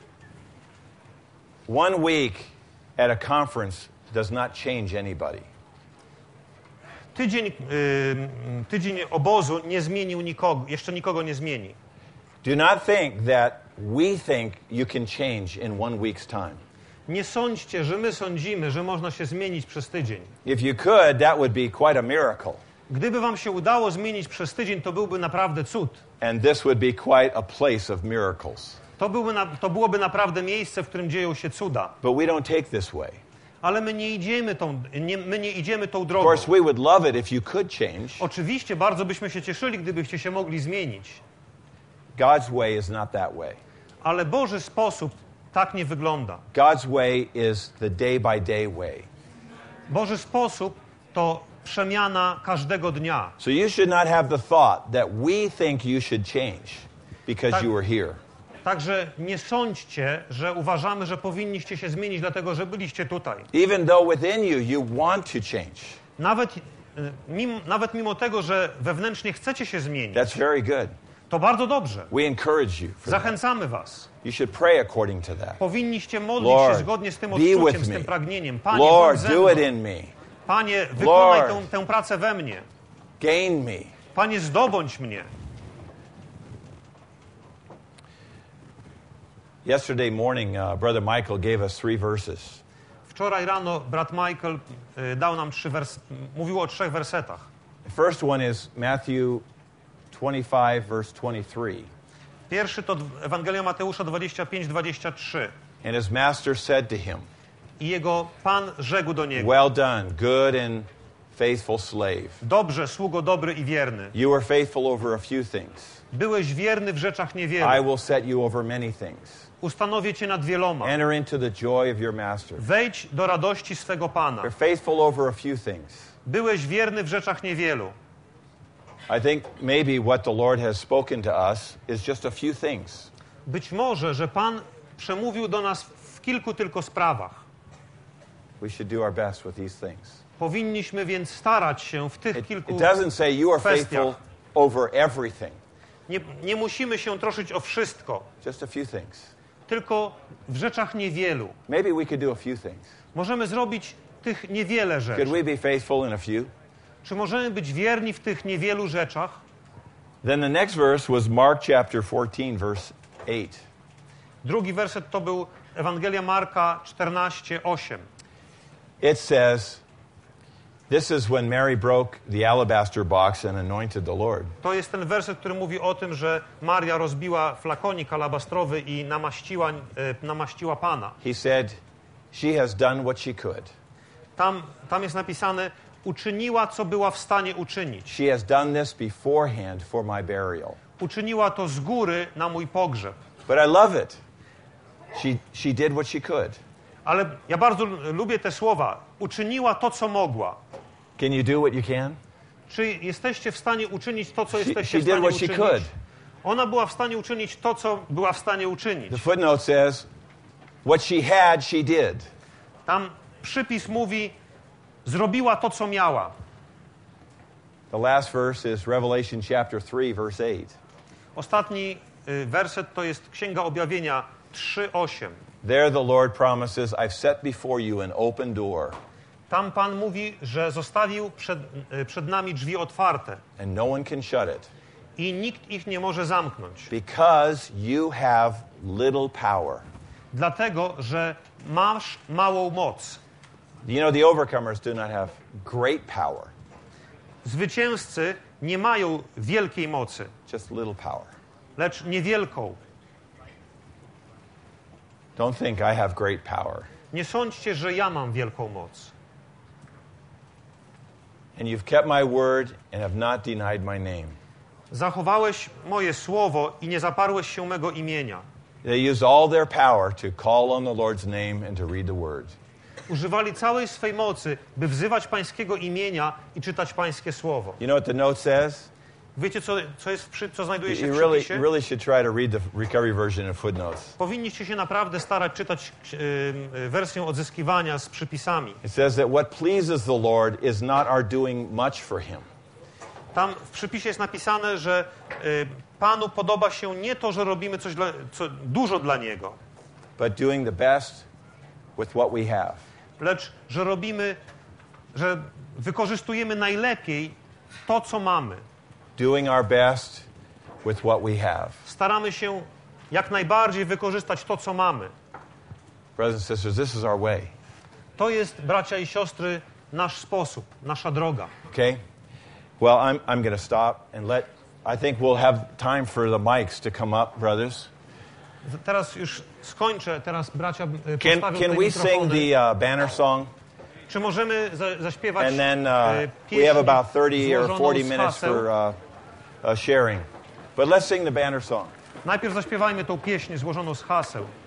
One week at a conference does not change anybody. Tydzień, yy, tydzień obozu nie zmienił nikogo, jeszcze nikogo nie zmieni. Do not think that we think you can change in one week's time. Nie sądźcie, że my sądzimy, że można się zmienić przez tydzień. If you could, that would be quite a miracle. Gdyby wam się udało zmienić przez tydzień, to byłby naprawdę cud. And this would be quite a place of miracles. To, byłby na, to byłoby naprawdę miejsce, w którym dzieją się cuda. But we don't take this way. Ale my nie idziemy tą, nie, my nie idziemy tą Of drogą. course, we would love it if you could change. Oczywiście bardzo byśmy się cieszyli, gdybyście się mogli zmienić. God's way is not that way. Ale Boży sposób tak nie wygląda. God's way is the day by day way. Boży sposób to przemiana każdego dnia. So you should not have the thought that we think you should change because Tak. you were here. Także nie sądźcie, że uważamy, że powinniście się zmienić, dlatego że byliście tutaj. Even though within you you want to change. Nawet, y, mimo, nawet mimo tego, że wewnętrznie chcecie się zmienić, That's very good. to bardzo dobrze. We encourage you for that. Zachęcamy was. You should pray according to that. Powinniście modlić Lord, się zgodnie z tym be odczuciem, with z me. tym pragnieniem. Panie, Lord, bądź ze do mną. it in me. Panie, wykonaj Lord. tę, tę pracę we mnie. Gain me. Panie, zdobądź mnie. Yesterday morning, uh, Brother Michael gave us three verses. Wczoraj rano brat Michael y, dał nam trzy wers- mówił o trzech wersetach. The first one is Matthew twenty-five, verse twenty-three. Pierwszy to Ewangelia Mateusza dwadzieścia pięć, dwadzieścia trzy. And his master said to him, I jego Pan rzekł do niego: well done, good and faithful slave. Dobrze, sługo dobry i wierny. You were faithful over a few things. Byłeś wierny w rzeczach I niewielu. will set you over many things. Ustanowię cię nad wieloma. Enter into the joy of your master. Wejdź do radości swego Pana. You're faithful over a few things. Byłeś wierny w rzeczach niewielu. I think maybe what the Lord has spoken to us is just a few things. Być może, że Pan przemówił do nas w kilku tylko sprawach. We should do our best with these things. Powinniśmy więc starać się w tych It, kilku it doesn't say you are kwestiach. faithful over everything. Nie, nie musimy się troszyć o wszystko, Just a few things. tylko w rzeczach niewielu. Maybe we could do a few things. Możemy zrobić tych niewiele Could rzeczy. we be faithful in a few? Czy możemy być wierni w tych niewielu rzeczach? Then the next verse was Mark chapter fourteen, verse eight. Drugi werset to był Ewangelia Marka czternaście osiem. It says, this is when Mary broke the alabaster box and anointed the Lord. To jest ten werset, który mówi o tym, że Maria rozbiła flakonik alabastrowy i namaściła, e, namaściła Pana. He said, she has done what she could. Tam, tam jest napisane, uczyniła, co była w stanie uczynić. She has done this beforehand for my burial. Uczyniła to z góry na mój pogrzeb. But I love it. She, she did what she could. Ale ja bardzo lubię te słowa. Uczyniła to, co mogła. Can you do what you can? Czy jesteście w stanie uczynić to, co She- jesteście she w did stanie what she uczynić? could. Ona była w stanie uczynić to, co była w stanie uczynić. The footnote says, what she had, she did. Tam przypis mówi, zrobiła to, co miała. The last verse is Revelation chapter three, verse eight. Ostatni y, werset to jest Księga Objawienia trzy osiem. There the Lord promises, I've set before you an open door, Tam Pan mówi, że zostawił przed, y, przed nami drzwi otwarte and no one can shut it, i nikt ich nie może zamknąć. because you have little power. Dlatego, że masz małą moc. You know, the overcomers do not have great power, Zwycięzcy nie mają wielkiej mocy, just little power. lecz niewielką. Don't think I have great power. Nie sądźcie, że ja mam wielką moc. And you've kept my word and have not denied my name. Zachowałeś moje słowo i nie zaparłeś się mego imienia. They use all their power to call on the Lord's name and to read the word. Używali całej swej mocy, by wzywać Pańskiego imienia i czytać Pańskie słowo. You know what the note says? Wiecie, co, co, jest w przy, co znajduje się You w really, przypisie? really should try to read the recovery version of footnotes. Powinniście się naprawdę starać czytać y, y, wersję odzyskiwania z przypisami. It says that what pleases the Lord is not our doing much for Him, Tam w przypisie jest napisane, że y, Panu podoba się nie to, że robimy coś dla, co, dużo dla Niego, but doing the best with what we have. lecz że robimy, że wykorzystujemy najlepiej to, co mamy. Doing our best with what we have. Staramy się jak najbardziej wykorzystać to, co mamy. Brothers and sisters, this is our way. To jest, bracia i siostry, nasz sposób, nasza droga. Okay? Well, I'm, I'm going to stop and let, I think we'll have time for the mics to come up, brothers. Teraz już skończę, teraz bracia y, Can, postawią can te we sing mikrofony. the uh, banner song? Czy możemy za, zaśpiewać And then y, uh, pieśń we have about thirty or złożoną forty z minutes haseł? for uh, uh, sharing. But let's sing the banner song. Najpierw zaśpiewajmy tą pieśń złożoną z haseł.